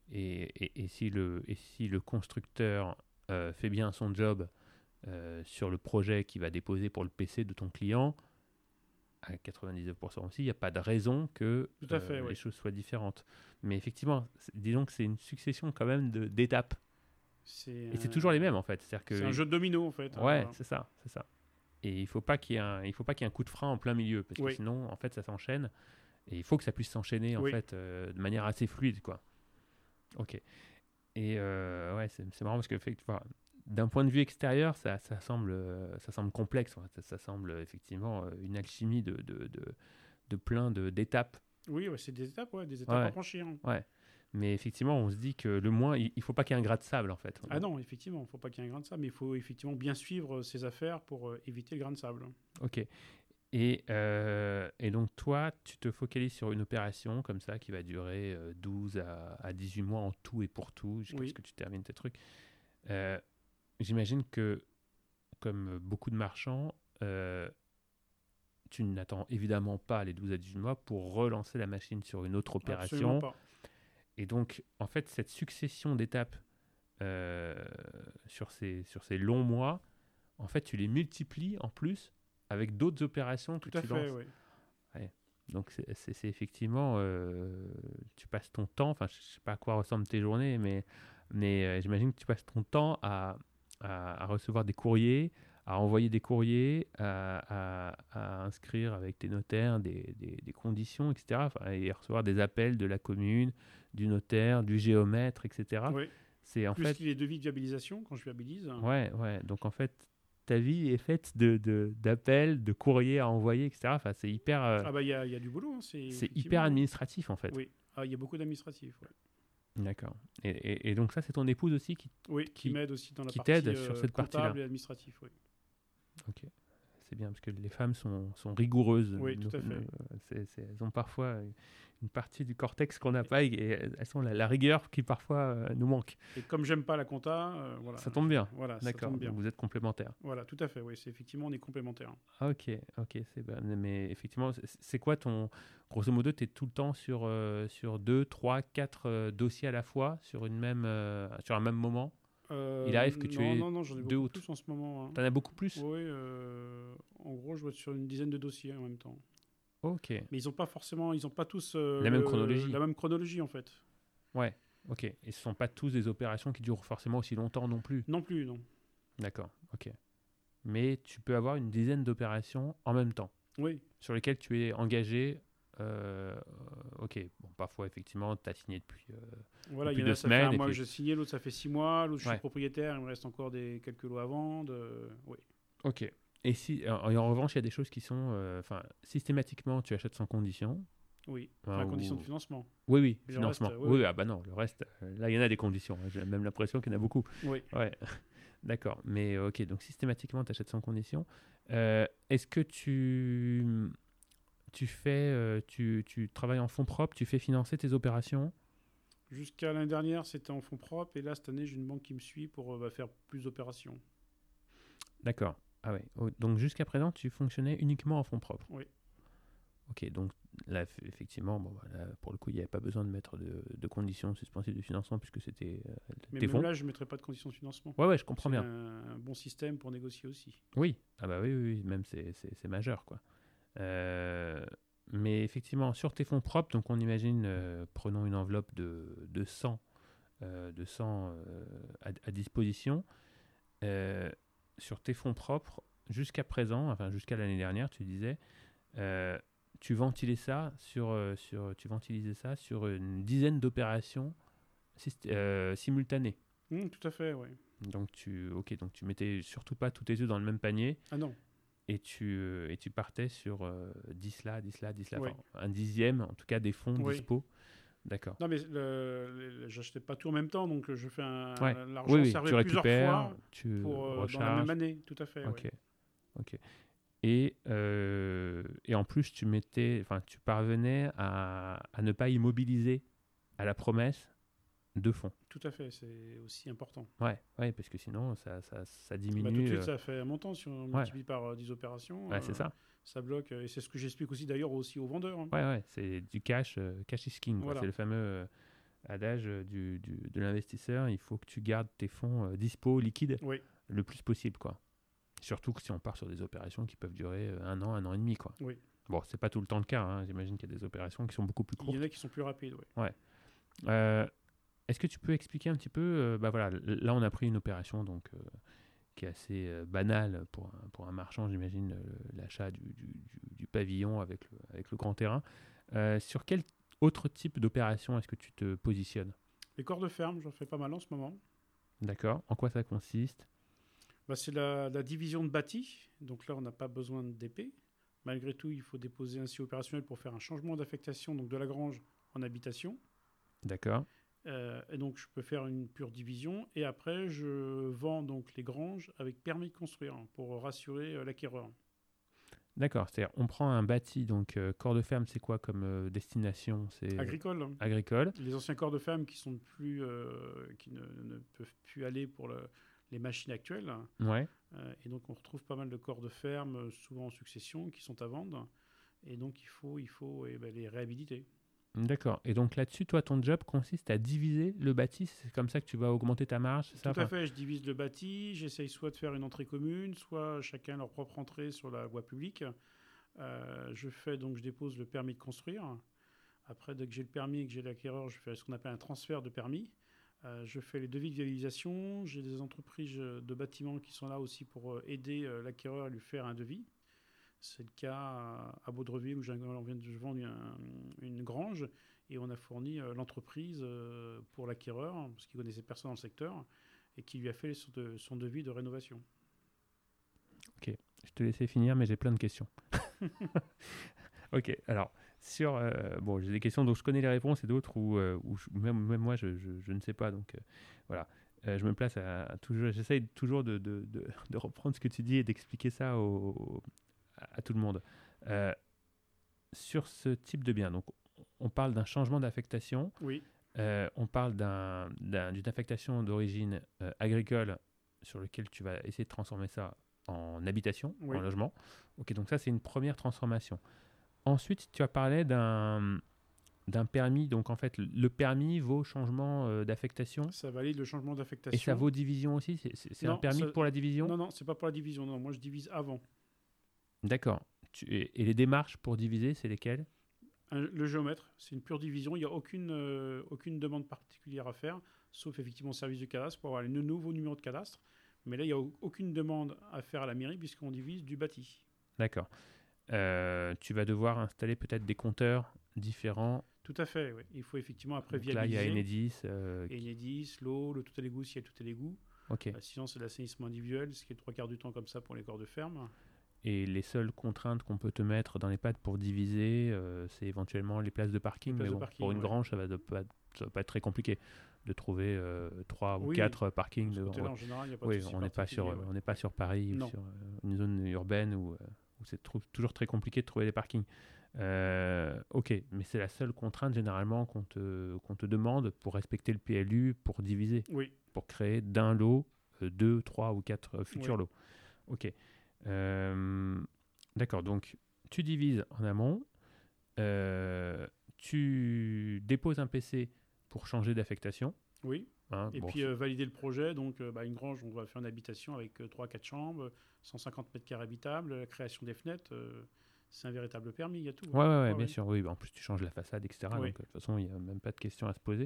Et si le constructeur fait bien son job sur le projet qu'il va déposer pour le PC de ton client, à 99% aussi, il n'y a pas de raison que Tout à fait, les oui. choses soient différentes. Mais effectivement, disons que c'est une succession quand même d'étapes. Et c'est toujours les mêmes en fait. C'est un jeu de domino en fait. Ouais, voilà. c'est ça. Et il faut pas qu'il y ait un coup de frein en plein milieu, parce que sinon, en fait, ça s'enchaîne. Et il faut que ça puisse s'enchaîner en fait de manière assez fluide, quoi. Ok. Et ouais, c'est marrant parce que d'un point de vue extérieur, ça semble complexe. Ça semble effectivement une alchimie de plein d'étapes. Oui, c'est des étapes à franchir. Ouais. Mais effectivement, on se dit que il faut pas qu'il y ait un grain de sable en fait. Ah non, effectivement, il faut pas qu'il y ait un grain de sable, mais il faut effectivement bien suivre ses affaires pour éviter le grain de sable. Ok. Et donc toi, tu te focalises sur une opération comme ça qui va durer 12 à 18 mois en tout et pour tout, jusqu'à ce que tu termines tes trucs. J'imagine que, comme beaucoup de marchands, tu n'attends évidemment pas les 12 à 18 mois pour relancer la machine sur une autre opération. Absolument pas. Et donc, en fait, cette succession d'étapes sur ces longs mois, en fait, tu les multiplies en plus avec d'autres opérations que tu lances. Tout à fait, oui. Ouais. Donc, c'est effectivement... tu passes ton temps... Enfin, je ne sais pas à quoi ressemblent tes journées, mais j'imagine que tu passes ton temps à recevoir des courriers, à envoyer des courriers, à inscrire avec tes notaires des conditions, etc. Et à recevoir des appels de la commune, du notaire, du géomètre, etc. Oui. C'est en fait les devis de viabilisation quand je viabilise. Ouais. Donc en fait, ta vie est faite d'appels, de courriers à envoyer, etc. Enfin, c'est hyper. Il y a du boulot. C'est hyper administratif en fait. Oui. Il y a beaucoup d'administratifs. Ouais. D'accord. Et donc ça, c'est ton épouse aussi qui m'aide aussi dans la partie t'aide sur cette partie-là. Et administratif, oui. Ok. C'est bien parce que les femmes sont rigoureuses. Oui, tout à fait. Elles ont parfois une partie du cortex qu'on n'a pas et elles sont la rigueur qui parfois nous manque. Et comme j'aime pas la compta, voilà. Ça tombe bien. Voilà, d'accord. Donc vous êtes complémentaires. Voilà, tout à fait. Oui, effectivement, on est complémentaires. Ah, ok, c'est bien. Mais effectivement, c'est quoi grosso modo, tu es tout le temps sur 2, 3, 4 dossiers à la fois sur un même moment. Il arrive que tu aies j'en ai beaucoup plus en ce moment. Hein. T'en as beaucoup plus ? Oui, en gros, je dois être sur une dizaine de dossiers en même temps. Ok. Mais ils n'ont pas tous la même chronologie. La même chronologie en fait. Ouais. Ok. Et ce sont pas tous des opérations qui durent forcément aussi longtemps non plus. Non plus, non. D'accord. Ok. Mais tu peux avoir une dizaine d'opérations en même temps. Oui. Sur lesquelles tu es engagé. Ok. Bon, parfois effectivement, tu as signé depuis. Voilà, depuis il y en a, 2 semaines. Ça fait un mois que j'ai signé, l'autre ça fait 6 mois, l'autre je suis propriétaire, il me reste encore quelques lots à vendre. Oui. Ok. Et en revanche, il y a des choses qui sont... systématiquement, tu achètes sans condition. Oui, condition de financement. Oui, financement. Reste, oui, ah bah non, le reste, là, il y en a des conditions. J'ai même l'impression qu'il y en a beaucoup. Oui. Ouais, d'accord. Mais ok, donc systématiquement, tu achètes sans condition. Est-ce que tu travailles en fonds propres, tu fais financer tes opérations ? Jusqu'à l'année dernière, c'était en fonds propres. Et là, cette année, j'ai une banque qui me suit pour faire plus d'opérations. D'accord. Ah ouais. Donc jusqu'à présent, tu fonctionnais uniquement en fonds propres. Oui. Ok, donc là, effectivement, là, pour le coup, il n'y avait pas besoin de mettre de conditions suspensives de financement puisque c'était mais tes même fonds. Là, je ne mettrais pas de conditions de financement. Ouais, je comprends bien. C'est un bon système pour négocier aussi. Oui, ah bah oui, même c'est majeur, quoi. Mais effectivement, sur tes fonds propres, donc on imagine, prenons une enveloppe de 100, à disposition. Sur tes fonds propres, jusqu'à présent, enfin jusqu'à l'année dernière, tu disais, tu ventilais ça sur une dizaine d'opérations simultanées. Tout à fait, oui. Donc tu mettais surtout pas tous tes œufs dans le même panier. Ah non. Et tu partais sur 10 là, oui. enfin, un dixième en tout cas des fonds dispo. D'accord. Non mais j'achetais pas tout en même temps, donc je fais l'argent servait plusieurs fois dans la même année, tout à fait. Ok. Et en plus tu parvenais à ne pas immobiliser à la promesse de fonds. Tout à fait, c'est aussi important. Ouais, parce que sinon ça diminue. Tout de suite, ça fait un montant si on multiplie par 10 opérations. C'est ça. Ça bloque, et c'est ce que j'explique aussi d'ailleurs aux vendeurs. Hein. Ouais, c'est du cash is king. Voilà. C'est le fameux adage de l'investisseur, il faut que tu gardes tes fonds dispo, liquides, Oui, le plus possible, quoi. Surtout que si on part sur des opérations qui peuvent durer 1 an et demi, quoi. oui. Bon, c'est pas tout le temps le cas, hein. J'imagine qu'il y a des opérations qui sont beaucoup plus Il y en courtes. a qui sont plus rapides, oui. Ouais. Est-ce que tu peux expliquer un petit peu, bah voilà, là on a pris une opération donc qui est assez banale pour un marchand, j'imagine, l'achat du pavillon avec le grand terrain. Sur quel autre type d'opération est-ce que tu te positionnes? Les corps de ferme, j'en fais pas mal en ce moment. D'accord. En quoi ça consiste? Bah, c'est la division de bâti. Donc là, on n'a pas besoin d'épée. Malgré tout, il faut déposer un site opérationnel pour faire un changement d'affectation donc de la grange en habitation. D'accord. Et donc, je peux faire une pure division. Et après, je vends donc les granges avec permis de construire pour rassurer l'acquéreur. D'accord. C'est-à-dire, on prend un bâti, donc corps de ferme, c'est quoi comme destination? C'est Agricole. agricole. Les anciens corps de ferme qui sont plus, qui ne peuvent plus aller pour les machines actuelles. Ouais. Et donc, on retrouve pas mal de corps de ferme, souvent en succession, qui sont à vendre. Et donc, il faut les réhabiliter. D'accord. Et donc là-dessus, toi, ton job consiste à diviser le bâti. C'est comme ça que tu vas augmenter ta marge, c'est ça? Tout à fait, je divise le bâti, j'essaye soit de faire une entrée commune, soit chacun leur propre entrée sur la voie publique. Je dépose le permis de construire. Après, dès que j'ai le permis et que j'ai l'acquéreur, je fais ce qu'on appelle un transfert de permis. Je fais les devis de viabilisation. J'ai des entreprises de bâtiments qui sont là aussi pour aider l'acquéreur à lui faire un devis. C'est le cas à Baudreville où on vient de vendre une grange et on a fourni l'entreprise pour l'acquéreur parce qu'il connaissait personne dans le secteur et qui lui a fait son devis de rénovation. Ok. Je te laissais finir, mais j'ai plein de questions. Ok. Alors, bon, j'ai des questions dont je connais les réponses et d'autres où même moi, je ne sais pas. Donc, voilà. Je me place toujours. J'essaye toujours de reprendre ce que tu dis et d'expliquer ça à tout le monde. Sur ce type de bien, donc on parle d'un changement d'affectation, Oui, on parle d'une affectation d'origine agricole sur lequel tu vas essayer de transformer ça en habitation, oui. en logement. Ok, donc ça c'est une première transformation. Ensuite, tu as parlé d'un permis, donc en fait le permis vaut changement d'affectation Ça valide le changement et d'affectation. ça vaut division aussi. C'est un Non, permis pour la division? Non, c'est pas pour la division. Non, moi je divise avant. D'accord. Et les démarches pour diviser, c'est lesquelles? Le géomètre, c'est une pure division. Il n'y a aucune demande particulière à faire, sauf effectivement au service du cadastre pour avoir les nouveaux numéros de cadastre. Mais là, il n'y a aucune demande à faire à la mairie puisqu'on divise du bâti. D'accord. Tu vas devoir installer peut-être des compteurs différents. Tout à fait, oui. Il faut effectivement après Donc là, il y a viabiliser. Enedis. Enedis, l'eau, le tout à l'égout s'il y a tout à l'égout. Ok. Sinon, c'est l'assainissement individuel, ce qui est 3 quarts du temps comme ça pour les corps de ferme. Et les seules contraintes qu'on peut te mettre dans les pattes pour diviser, c'est éventuellement les places de parking. Les places Mais de bon, parking, pour une ouais. grange, ça va pas être très compliqué de trouver 3 ou Oui, 4 parkings. De ce côté-là, en général, il n'y a pas Oui, de souci on n'est pas sur, particulier, ouais. on n'est pas sur Paris Non. ou sur une zone urbaine où c'est toujours très compliqué de trouver des parkings. Ok, mais c'est la seule contrainte généralement qu'on te demande pour respecter le PLU, pour diviser, Oui, pour créer d'un lot 2, 3 ou 4 futurs Ouais. lots. Ok. D'accord, donc tu divises en amont, tu déposes un PC pour changer d'affectation. oui. Hein, Et bon, puis valider le projet. Donc, une grange, on va faire une habitation avec 3-4 chambres, 150 mètres carrés habitables, la création des fenêtres. C'est un véritable permis, il y a tout. Ouais, bien sûr. Oui, en plus, tu changes la façade, etc. Oui. Donc, de toute façon, il n'y a même pas de question à se poser.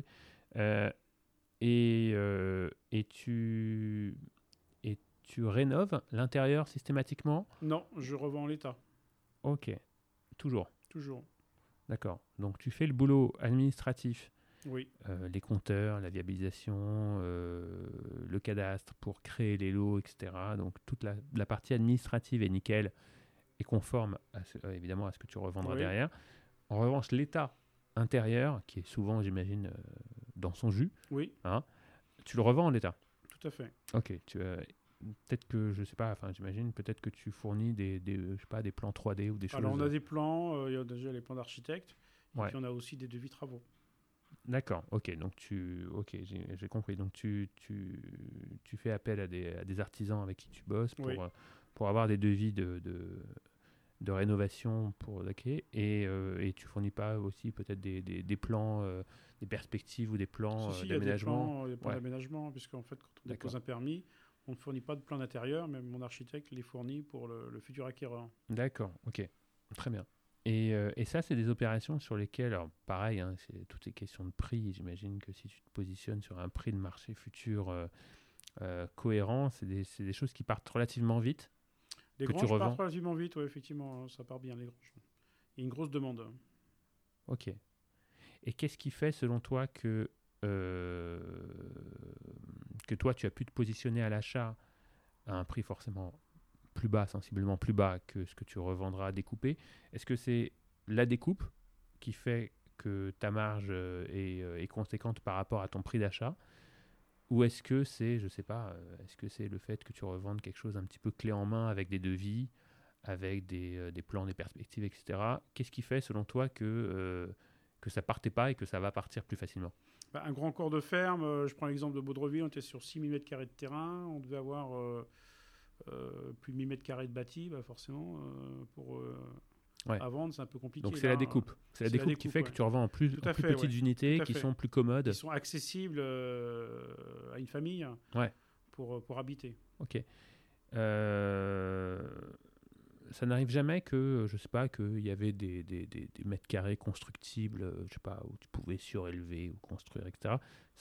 Et tu rénoves l'intérieur systématiquement? Non, je revends en l'état, Ok, toujours. toujours. D'accord. Donc, tu fais le boulot administratif, Oui, les compteurs, la viabilisation, le cadastre pour créer les lots, etc. Donc, toute la partie administrative est nickel et conforme évidemment à ce que tu revendras Oui. derrière. En revanche, l'état intérieur, qui est souvent, j'imagine, dans son jus, oui, hein, tu le revends en l'état. tout à fait. Ok, peut-être que, je sais pas, enfin j'imagine, peut-être que tu fournis je sais pas, des plans 3D ou des choses. Alors, on a des plans, il y a déjà les plans d'architecte, et Ouais. puis on a aussi des devis travaux. D'accord, ok, donc j'ai compris. Donc tu fais appel à des artisans avec qui tu bosses Oui. pour avoir des devis de rénovation pour et tu fournis pas aussi peut-être des plans, des perspectives ou des plans Si, il y a d'aménagement? des plans Ouais. d'aménagement, puisqu'en fait, quand on D'accord. dépose un permis, on ne fournit pas de plan d'intérieur, mais mon architecte les fournit pour le futur acquéreur. D'accord, ok, très bien. Et ça, c'est des opérations sur lesquelles, alors pareil, hein, c'est toutes ces questions de prix. J'imagine que si tu te positionnes sur un prix de marché futur cohérent, c'est des choses qui partent relativement vite, Les que tu granges partent revends. relativement vite, oui, effectivement, ça part bien, les granges. Il y a une grosse demande. Ok. Et qu'est-ce qui fait, selon toi, euh, que toi, tu as pu te positionner à l'achat à un prix forcément plus bas, sensiblement plus bas que ce que tu revendras découpé? Est-ce que c'est la découpe qui fait que ta marge est conséquente par rapport à ton prix d'achat? Ou est-ce que c'est, je sais pas, est-ce que c'est le fait que tu revendes quelque chose un petit peu clé en main avec des devis, avec des plans, des perspectives, etc. Qu'est-ce qui fait, selon toi, que ça partait pas et que ça va partir plus facilement? Bah, un grand corps de ferme, je prends l'exemple de Baudreville, on était sur 6 000 m² de terrain, on devait avoir plus de 1 000 m² de bâti, bah forcément, pour Ouais. à vendre, c'est un peu compliqué. Donc c'est là. la découpe. C'est la C'est la découpe qui découpe, fait que ouais. tu revends en plus, Tout en à plus fait, petites ouais. unités Tout à qui fait. sont plus commodes. Ils sont accessibles à une famille Ouais. pour habiter. Ok. Euh, Ça n'arrive jamais que, je sais pas, qu'il y avait des mètres carrés constructibles, je sais pas, où tu pouvais surélever ou construire, etc.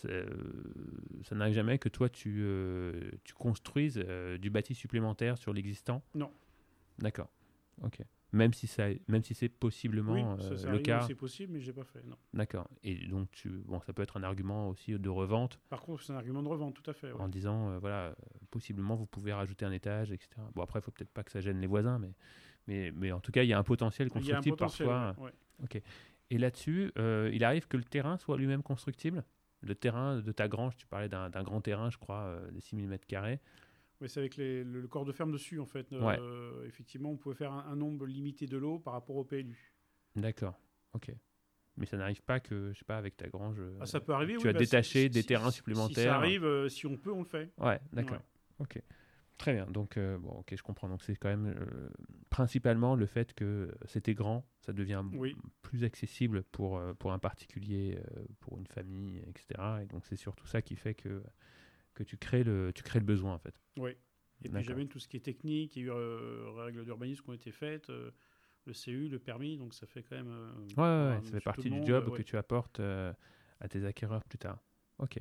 Ça n'arrive jamais que toi, tu construises du bâti supplémentaire sur l'existant? Non. D'accord. Ok. Même si c'est Oui, possiblement ça le arrive, cas. c'est possible, mais je l'ai pas fait. Non. D'accord. Et donc, bon, ça peut être un argument aussi de revente Par contre, c'est un argument de revente, tout à fait. Ouais. en disant, voilà, possiblement vous pouvez rajouter un étage, etc. Bon, après, il faut peut-être pas que ça gêne les voisins, mais en tout cas, il y a un potentiel Il y a un constructible potentiel. parfois. Ouais. Ok. Et là-dessus, il arrive que le terrain soit lui-même constructible. Le terrain de ta grange, tu parlais d'un grand terrain, je crois, de 6 000 m². Oui, c'est avec le corps de ferme dessus, en fait. Ouais. Effectivement, on pouvait faire un nombre limité de lots par rapport au PLU. D'accord. Ok. Mais ça n'arrive pas que, je sais pas, avec ta grange, Ah, ça peut arriver, tu oui. as Bah, détaché des terrains Si supplémentaires. ça arrive, si on peut, on le fait. Ouais, d'accord. Ouais. Ok. Très bien. Donc, bon, ok, je comprends. Donc, c'est quand même principalement le fait que c'était grand, ça devient Oui. plus accessible pour un particulier, pour une famille, etc. Et donc, c'est surtout ça qui fait que tu crées le besoin, en fait. Oui. Et puis, D'accord. j'amène tout ce qui est technique. Il y a eu règles d'urbanisme qui ont été faites, le CU, le permis. Donc, ça fait quand même. Ouais, ça fait partie tout le du monde, job ouais. que tu apportes à tes acquéreurs plus tard. Ok.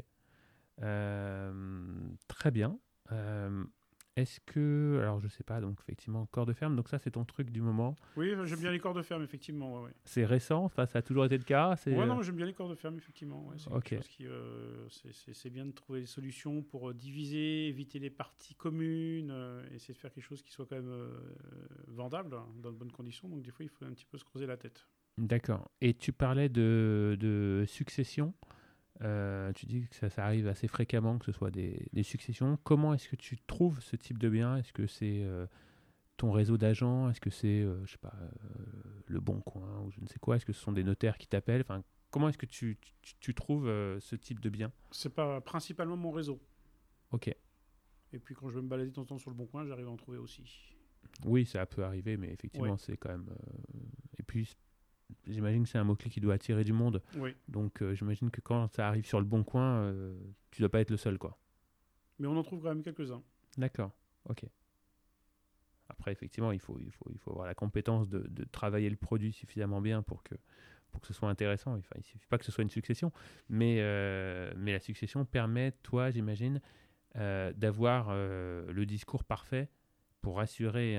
Très bien. Est-ce que, alors je sais pas, donc effectivement, corps de ferme, donc ça c'est ton truc du moment. Oui, j'aime bien les corps de ferme, effectivement. Ouais. C'est récent, enfin, ça a toujours été le cas. Ouais, non, j'aime bien les corps de ferme, effectivement. Ouais, c'est Ok. quelque chose qui, c'est bien de trouver des solutions pour diviser, éviter les parties communes, essayer de faire quelque chose qui soit quand même vendable, hein, dans de bonnes conditions. Donc des fois, il faut un petit peu se creuser la tête. D'accord. Et tu parlais de succession. Tu dis que ça arrive assez fréquemment, que ce soit des successions. Comment est-ce que tu trouves ce type de bien? Est-ce que c'est ton réseau d'agents? Est-ce que c'est, je sais pas, le Bon Coin ou je ne sais quoi? Est-ce que ce sont des notaires qui t'appellent? Enfin, comment est-ce que tu trouves ce type de bien? C'est pas principalement mon réseau. Ok. Et puis quand je vais me balader de temps en temps sur le Bon Coin, j'arrive à en trouver aussi. Oui, ça peut arriver, mais effectivement, Ouais. c'est quand même. Et puis, j'imagine que c'est un mot-clé qui doit attirer du monde. Oui. Donc, j'imagine que quand ça arrive sur le Bon Coin, tu dois pas être le seul, quoi. Mais on en trouve quand même quelques-uns. D'accord. Ok. Après, effectivement, il faut avoir la compétence de travailler le produit suffisamment bien pour que ce soit intéressant. Enfin, il ne suffit pas que ce soit une succession, mais la succession permet, toi, j'imagine, d'avoir le discours parfait pour rassurer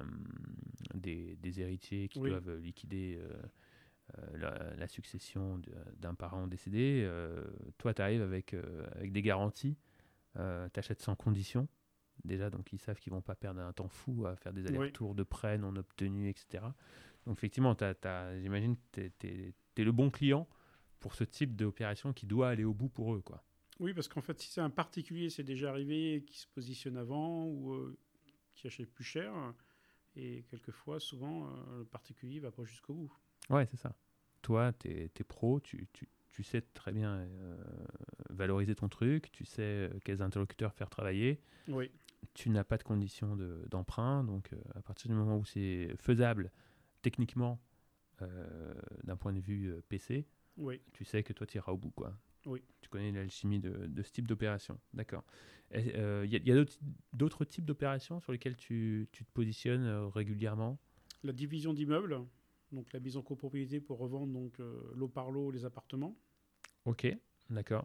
des héritiers qui Oui. doivent liquider la succession d'un parent décédé. Toi, tu arrives avec des garanties, tu achètes sans condition. Déjà, donc ils savent qu'ils vont pas perdre un temps fou à faire des allers-retours de prêts non obtenus, etc. Donc effectivement, j'imagine que tu es le bon client pour ce type d'opération qui doit aller au bout pour eux, quoi. Oui, parce qu'en fait, si c'est un particulier, c'est déjà arrivé, qui se positionne avant ou qui achète plus cher, et quelquefois, souvent, le particulier va pas jusqu'au bout. Ouais, c'est ça. Toi, tu es pro, tu sais très bien valoriser ton truc, tu sais quels interlocuteurs faire travailler. Oui. tu n'as pas de conditions d'emprunt. Donc, à partir du moment où c'est faisable techniquement, d'un point de vue PC, Oui, tu sais que toi, tu iras au bout, quoi. oui. Tu connais l'alchimie de ce type d'opération. D'accord. Il y a d'autres types d'opérations sur lesquelles tu te positionnes régulièrement? La division d'immeubles, donc la mise en copropriété pour revendre donc lot par lot les appartements. Ok, d'accord.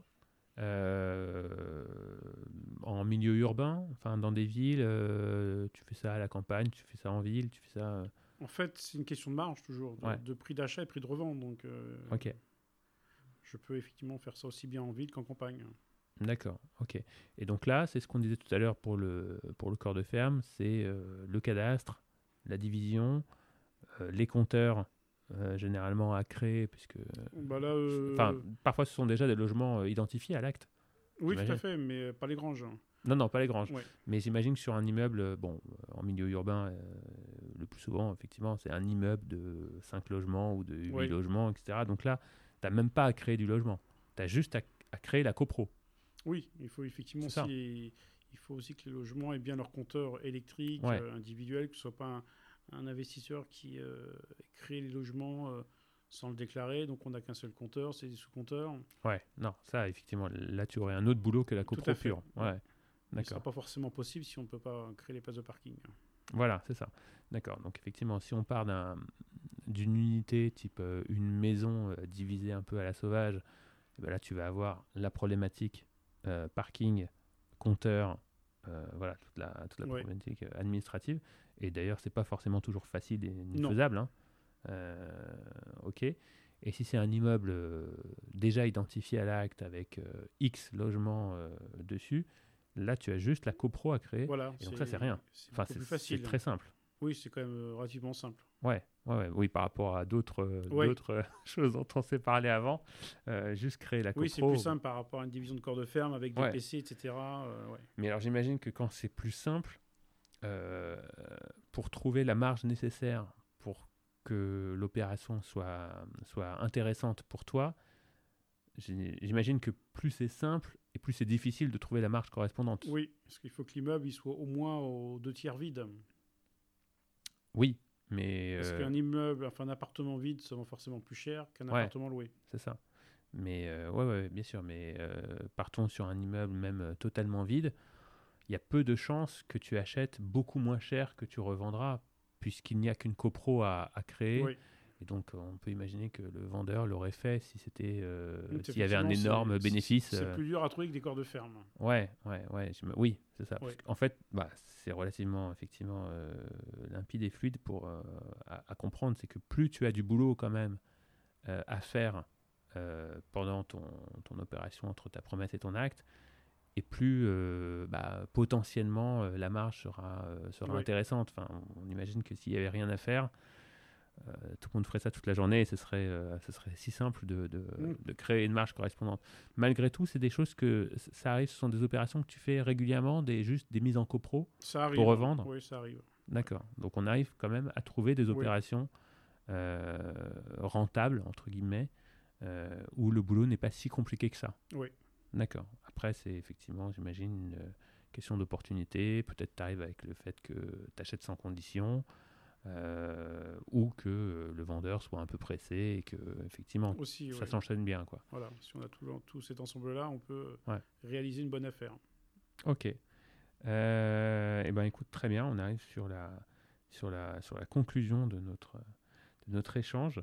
En milieu urbain, enfin dans des villes, tu fais ça à la campagne, tu fais ça en ville, tu fais ça. En fait, c'est une question de marge toujours, Ouais. de prix d'achat et prix de revente. Donc, Ok, je peux effectivement faire ça aussi bien en ville qu'en campagne. d'accord. Ok. Et donc là, c'est ce qu'on disait tout à l'heure pour le corps de ferme, c'est le cadastre, la division, les compteurs. Généralement à créer, puisque Bah là, enfin parfois ce sont déjà des logements identifiés à l'acte. oui, tout à J'imagine. fait, mais pas les granges. Non, non, pas les granges. Ouais. Mais j'imagine que sur un immeuble, en milieu urbain, le plus souvent, effectivement, c'est un immeuble de 5 logements ou de 8 Oui. logements, etc. Donc là, tu n'as même pas à créer du logement. Tu as juste à créer la copro. Oui, il faut effectivement C'est ça. aussi, il faut aussi que les logements aient bien leur compteur électrique Ouais. individuel, que ce soit pas un investisseur qui crée les logements sans le déclarer. Donc on n'a qu'un seul compteur, c'est des sous-compteurs. Ouais, non, ça, effectivement, là, tu aurais un autre boulot que la Tout copro à fait. pure. Ouais, Mais ce ne sera d'accord. pas forcément possible si on ne peut pas créer les places de parking. Voilà, c'est ça. D'accord. Donc, effectivement, si on part d'une unité type une maison divisée un peu à la sauvage, eh ben là, tu vas avoir la problématique parking, compteur, voilà, toute la Ouais. problématique administrative. Et d'ailleurs, c'est pas forcément toujours facile ni Non. faisable, hein. Ok. Et si c'est un immeuble déjà identifié à l'acte avec X logements dessus, là, tu as juste la copro à créer. Voilà. Et donc ça, c'est rien. Enfin, beaucoup plus c'est facile. très simple. Oui, c'est quand même relativement simple. Oui, par rapport à d'autres Ouais. choses dont on s'est parlé avant, juste créer la copro. Oui, c'est plus simple par rapport à une division de corps de ferme avec des Ouais. PC, etc. Ouais. Mais alors j'imagine que quand c'est plus simple, pour trouver la marge nécessaire pour que l'opération soit intéressante pour toi, j'imagine que plus c'est simple et plus c'est difficile de trouver la marge correspondante. Oui, parce qu'il faut que l'immeuble il soit au moins aux 2 tiers vide. Oui, mais Parce qu'un immeuble, enfin un appartement vide, ça vaut forcément plus cher qu'un appartement loué. c'est ça. Mais ouais, bien sûr. Mais partons sur un immeuble même totalement vide. Il y a peu de chances que tu achètes beaucoup moins cher que tu revendras, puisqu'il n'y a qu'une copro à créer. Oui. Et donc, on peut imaginer que le vendeur l'aurait fait si c'était, Donc, s'il y avait un effectivement, énorme bénéfice. C'est plus dur à trouver que des corps de ferme. Ouais. Oui, c'est ça. Ouais. Parce qu'en fait, c'est relativement effectivement limpide et fluide à comprendre. C'est que plus tu as du boulot quand même à faire pendant ton opération entre ta promesse et ton acte, et plus potentiellement la marge sera Oui. intéressante. Enfin, on imagine que s'il n'y avait rien à faire, tout le monde ferait ça toute la journée et ce serait si simple de créer une marge correspondante. Malgré tout, c'est des choses ça arrive, ce sont des opérations que tu fais régulièrement, juste des mises en copro Ça arrive. pour revendre. Oui, ça arrive. D'accord. Donc on arrive quand même à trouver des opérations rentables, entre guillemets, où le boulot n'est pas si compliqué que ça. Oui. D'accord. Après, c'est effectivement, j'imagine, une question d'opportunité. Peut-être tu arrives avec le fait que tu achètes sans condition, ou que le vendeur soit un peu pressé et que effectivement Aussi, ça ouais. s'enchaîne bien, quoi. Voilà, si on a tout cet ensemble-là, on peut Ouais. réaliser une bonne affaire. Ok. Eh ben écoute, très bien. On arrive sur la conclusion de notre échange.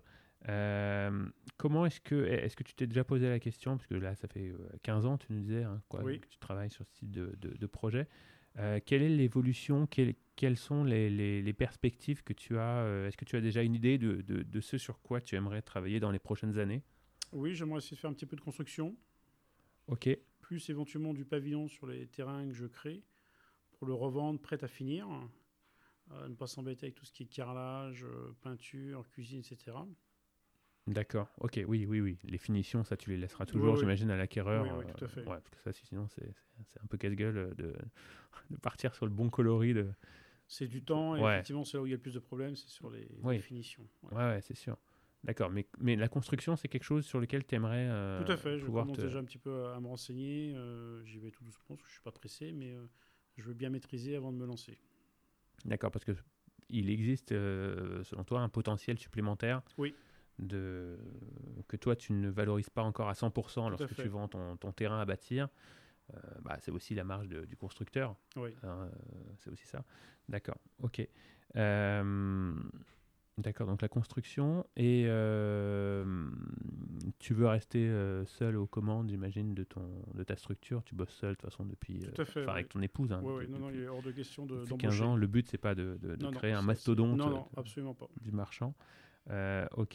Comment est-ce que tu t'es déjà posé la question, parce que là ça fait 15 ans, tu nous disais, hein, Oui. que tu travailles sur ce type de projet. Quelle est l'évolution, quelles sont les perspectives que tu as? Est-ce que tu as déjà une idée de ce sur quoi tu aimerais travailler dans les prochaines années? Oui, j'aimerais essayer de faire un petit peu de construction, Ok, plus éventuellement du pavillon sur les terrains que je crée, pour le revendre prêt à finir. Ne pas s'embêter avec tout ce qui est carrelage, peinture, cuisine, etc. d'accord. Ok, oui. Les finitions, ça tu les laisseras toujours, Oui. j'imagine, à l'acquéreur. Oui, tout à fait. Ouais, parce que ça, sinon, c'est un peu casse-gueule de partir sur le bon coloris. C'est du temps, et Ouais. effectivement, c'est là où il y a le plus de problèmes, c'est sur les Oui. finitions. Ouais. Ouais, c'est sûr. D'accord, mais la construction, c'est quelque chose sur lequel tu aimerais Tout à fait, je pouvoir commence déjà un petit peu à me renseigner. J'y vais tout doucement, parce que je ne suis pas pressé, mais je veux bien maîtriser avant de me lancer. D'accord, parce que il existe, selon toi, un potentiel supplémentaire Oui. Que toi, tu ne valorises pas encore à 100% lorsque tu vends ton terrain à bâtir. C'est aussi la marge du constructeur. Oui. C'est aussi ça. D'accord, ok. D'accord, donc la construction. Et tu veux rester seul aux commandes, j'imagine, de ta structure. Tu bosses seul, de toute façon, depuis... Tout à fait, avec ton épouse. Oui, non, il est hors de question depuis 15 ans. Le but, c'est pas de créer un mastodonte non, absolument pas. Du marchand. Ok.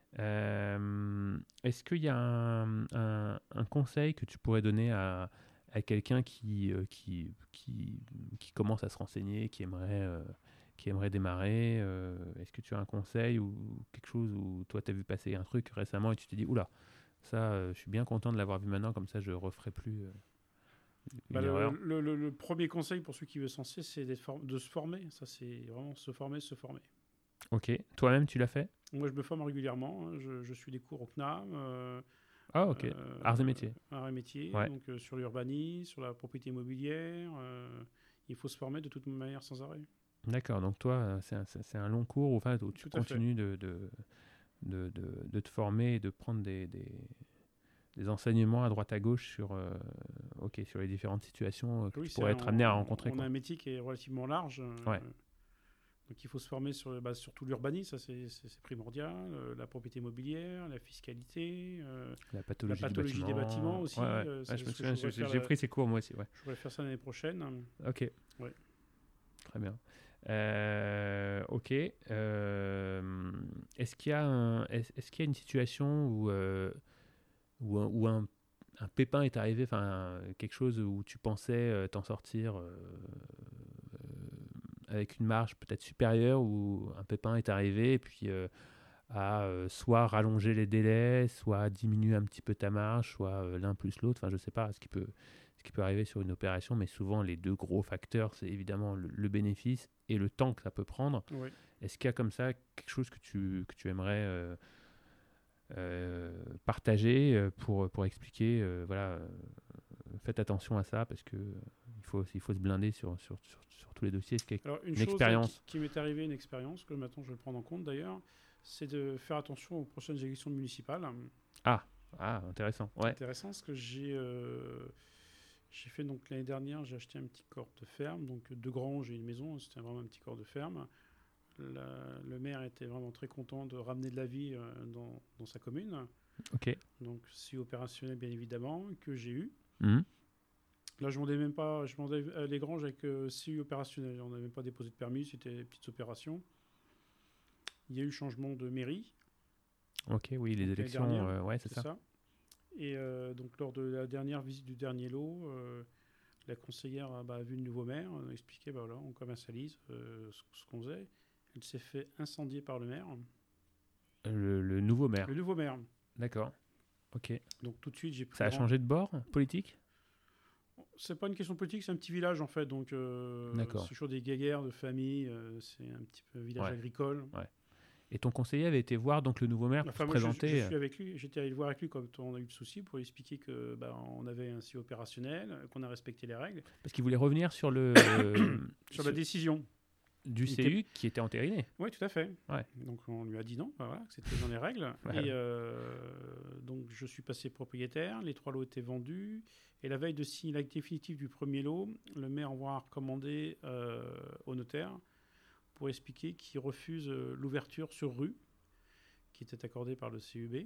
Est-ce qu'il y a un conseil que tu pourrais donner à quelqu'un qui commence à se renseigner, qui aimerait démarrer? Est-ce que tu as un conseil ou quelque chose où toi tu as vu passer un truc récemment et tu t'es dit oula, ça je suis bien content de l'avoir vu maintenant, comme ça je referai plus une erreur? Le premier conseil pour ceux qui veulent se lancer, c'est de se former. Ça, c'est vraiment se former. Ok. Toi-même, tu l'as fait? Moi, je me forme régulièrement. Hein. Je suis des cours au CNAM. Ok. Arts et métiers. Arts et métiers. Ouais. Donc, sur l'urbanisme, sur la propriété immobilière. Il faut se former de toute manière sans arrêt. D'accord. Donc, toi, c'est un long cours où tu continues de te former et de prendre des enseignements à droite à gauche sur les différentes situations que tu pourrais être amené à rencontrer. On a un métier qui est relativement large. Ouais. Donc il faut se former surtout l'urbanisme, ça c'est primordial, la propriété immobilière, la fiscalité, la pathologie des bâtiments aussi. J'ai pris ces cours moi aussi. Ouais. Je voudrais faire ça l'année prochaine. Ok. Ouais. Très bien. Ok. Est-ce qu'il y a une situation où un pépin est arrivé, quelque chose où tu pensais t'en sortir avec une marge peut-être supérieure, où un pépin est arrivé et puis a soit rallongé les délais, soit diminué un petit peu ta marge, soit l'un plus l'autre. Je ne sais pas ce qui peut arriver sur une opération, mais souvent les deux gros facteurs, c'est évidemment le bénéfice et le temps que ça peut prendre. Oui. Est-ce qu'il y a comme ça quelque chose que tu aimerais partager pour expliquer faites attention à ça, parce que il faut se blinder sur tous les dossiers. Alors, une expérience chose qui m'est arrivée, une expérience que maintenant je vais prendre en compte d'ailleurs, c'est de faire attention aux prochaines élections municipales. Ah, intéressant. Ouais. Intéressant, parce que j'ai fait donc l'année dernière, j'ai acheté un petit corps de ferme, donc de Grange et une maison, c'était vraiment un petit corps de ferme. Le maire était vraiment très content de ramener de la vie dans sa commune. Ok. Donc c'est opérationnel bien évidemment que j'ai eu. Mmh. Là je demandais les Granges avec CU opérationnel. On n'avait même pas déposé de permis, c'était des petites opérations. Il y a eu changement de mairie. Ok, oui, les élections, c'est ça. Et donc lors de la dernière visite du dernier lot, la conseillère a vu le nouveau maire, on a expliqué, on commercialise ce qu'on faisait. Elle s'est fait incendier par le maire. Le nouveau maire. Le nouveau maire. D'accord. Ok. Donc tout de suite, j'ai pris. Ça a changé de bord politique ? C'est pas une question politique, c'est un petit village en fait. Donc c'est toujours des guéguerres de famille. C'est un petit peu village agricole. Ouais. Et ton conseiller avait été voir donc le nouveau maire pour se présenter. Je suis avec lui. J'étais allé le voir avec lui quand on a eu le souci pour lui expliquer que on avait un CIO opérationnel, qu'on a respecté les règles. Parce qu'il voulait revenir sur le sur la décision du CU qui était entériné. Oui, tout à fait. Ouais. Donc on lui a dit non, que c'était dans les règles. Et donc je suis passé propriétaire, les 3 lots étaient vendus. Et la veille de signer l'acte définitif du premier lot, le maire envoie un recommandé au notaire pour expliquer qu'il refuse l'ouverture sur rue qui était accordée par le CUB.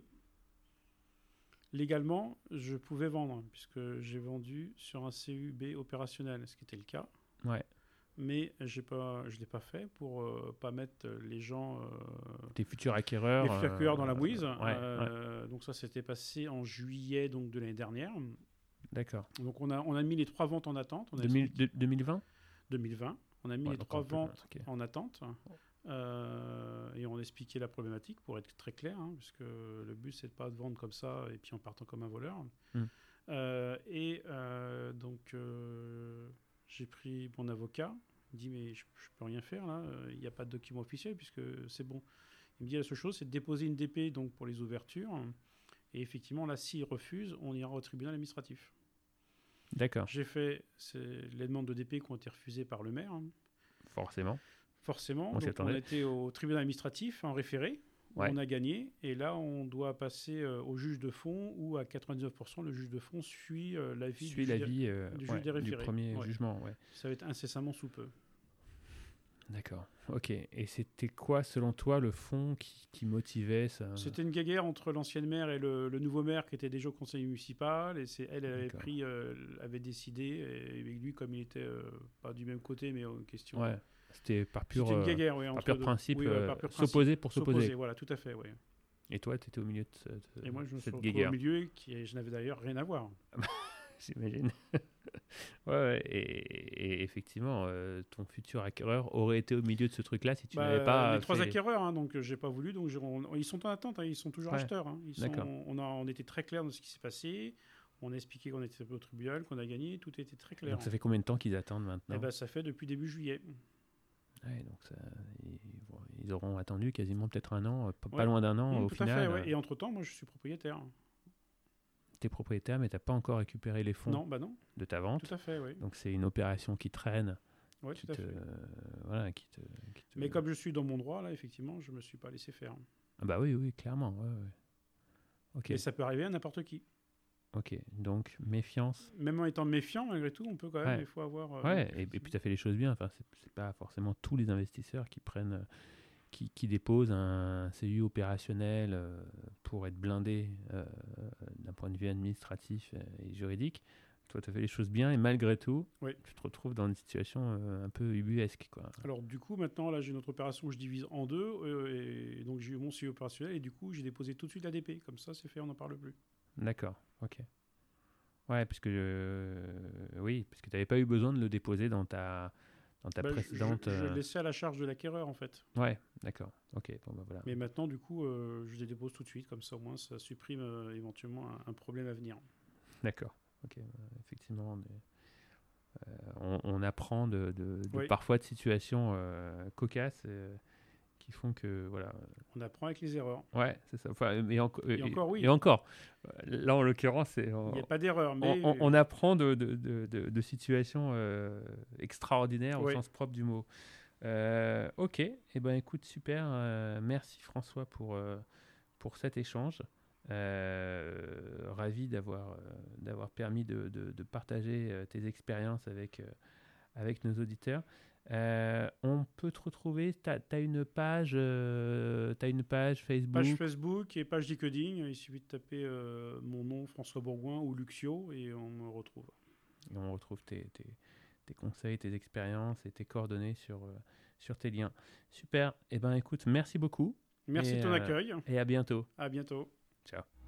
Légalement, je pouvais vendre puisque j'ai vendu sur un CUB opérationnel, ce qui était le cas. Ouais. Mais je ne l'ai pas fait pour pas mettre les gens... Tes futurs acquéreurs... dans la bouise. Ouais. Donc ça s'était passé en juillet donc, de l'année dernière. D'accord. Donc on a mis les 3 ventes en attente. 2020 2020. On a mis les 3 ventes en attente. Et on a expliqué la problématique pour être très clair, puisque le but c'est de pas de vendre comme ça et puis en partant comme un voleur. Donc j'ai pris mon avocat. Il me dit mais je peux rien faire là. Il n'y a pas de document officiel puisque c'est bon. Il me dit la seule chose c'est de déposer une DP donc pour les ouvertures. Et effectivement là s'il refuse, on ira au tribunal administratif. D'accord, J'ai fait les demandes de DP qui ont été refusées par le maire, hein. forcément. Forcément. On s'y Donc on attendait. était au tribunal administratif en référé. Où Ouais. on a gagné. Et là, on doit passer au juge de fond où à 99%, le juge de fond suit l'avis Suis du juge l'avis du juge des du référés. premier Ouais. jugement. Ouais. Ça va être incessamment sous peu. D'accord. Ok. Et c'était quoi, selon toi, le fond qui motivait ça? C'était une guéguerre entre l'ancienne maire et le nouveau maire qui était déjà au conseil municipal. Et elle avait D'accord. avait décidé. Et lui, comme il était pas du même côté, mais en question. Ouais. C'était par pur, C'était une guéguerre, oui, par entre pur deux. principe, Oui, par pur principe. s'opposer pour s'opposer. Voilà, tout à fait, oui. Et toi, tu étais au milieu de Et moi, je me suis cette retrouvé guéguerre, au milieu et je n'avais d'ailleurs rien à voir. j'imagine. Ouais. Et effectivement, ton futur acquéreur aurait été au milieu de ce truc-là si tu n'avais pas les 3 fait... acquéreurs, hein, donc j'ai pas voulu. Donc ils sont en attente, hein, ils sont toujours Ouais. acheteurs. Hein. D'accord. On était très clair de ce qui s'est passé. On a expliqué qu'on était au tribunal, qu'on a gagné. Tout était très clair. Donc ça fait combien de temps qu'ils attendent maintenant? Eh ben, ça fait depuis début juillet. Ouais, donc ils auront attendu quasiment peut-être un an, pas Ouais. loin d'un an au Tout à final. fait, ouais. Et entre-temps, moi, je suis propriétaire. Tu es propriétaire, mais tu n'as pas encore récupéré les fonds Non, bah non, de ta vente. tout à fait, oui. Donc c'est une opération qui traîne, Ouais, qui tout à te, fait. voilà, qui te... Mais comme je suis dans mon droit, là, effectivement, je me suis pas laissé faire. Ah bah oui, clairement. Ouais. Ok. Et ça peut arriver à n'importe qui. Ok. Donc méfiance. Même en étant méfiant, malgré tout, on peut quand même, Ouais. il faut avoir... Ouais. Et puis tu as fait les choses bien. Enfin, c'est pas forcément tous les investisseurs qui prennent, qui déposent un CU opérationnel pour être blindé d'un point de vue administratif et juridique. Toi, tu as fait les choses bien et malgré tout, Oui. tu te retrouves dans une situation un peu ubuesque, quoi. Alors du coup, maintenant, là, j'ai une autre opération où je divise en deux. Et donc j'ai eu mon CU opérationnel et du coup, j'ai déposé tout de suite l'ADP. Comme ça, c'est fait, on n'en parle plus. D'accord, ok. Ouais, parce que tu n'avais pas eu besoin de le déposer dans ta précédente. Je le laissais à la charge de l'acquéreur, en fait. Ouais, d'accord. Ok, bon bah voilà. Mais maintenant, du coup, je les dépose tout de suite. Comme ça, au moins, ça supprime éventuellement un problème à venir. D'accord. Ok. Effectivement, on apprend Oui. parfois de situations cocasses qui font que voilà. On apprend avec les erreurs. Ouais, c'est ça. Enfin, Et encore, oui. Et encore. Là, en l'occurrence, Il n'y a pas d'erreur, mais... on apprend de situations extraordinaires au Oui. sens propre du mot. Ok, eh ben écoute, super. Merci François pour cet échange. Ravi d'avoir permis de partager tes expériences avec nos auditeurs. On peut te retrouver, t'as une page Facebook. Page Facebook et page LinkedIn. Il suffit de taper mon nom, François Bourgoin ou Luxio, et on me retrouve. Et on retrouve tes conseils, tes expériences et tes coordonnées sur tes liens. Super. Eh ben écoute, merci beaucoup. Merci de ton accueil. Et à bientôt. À bientôt. Ciao.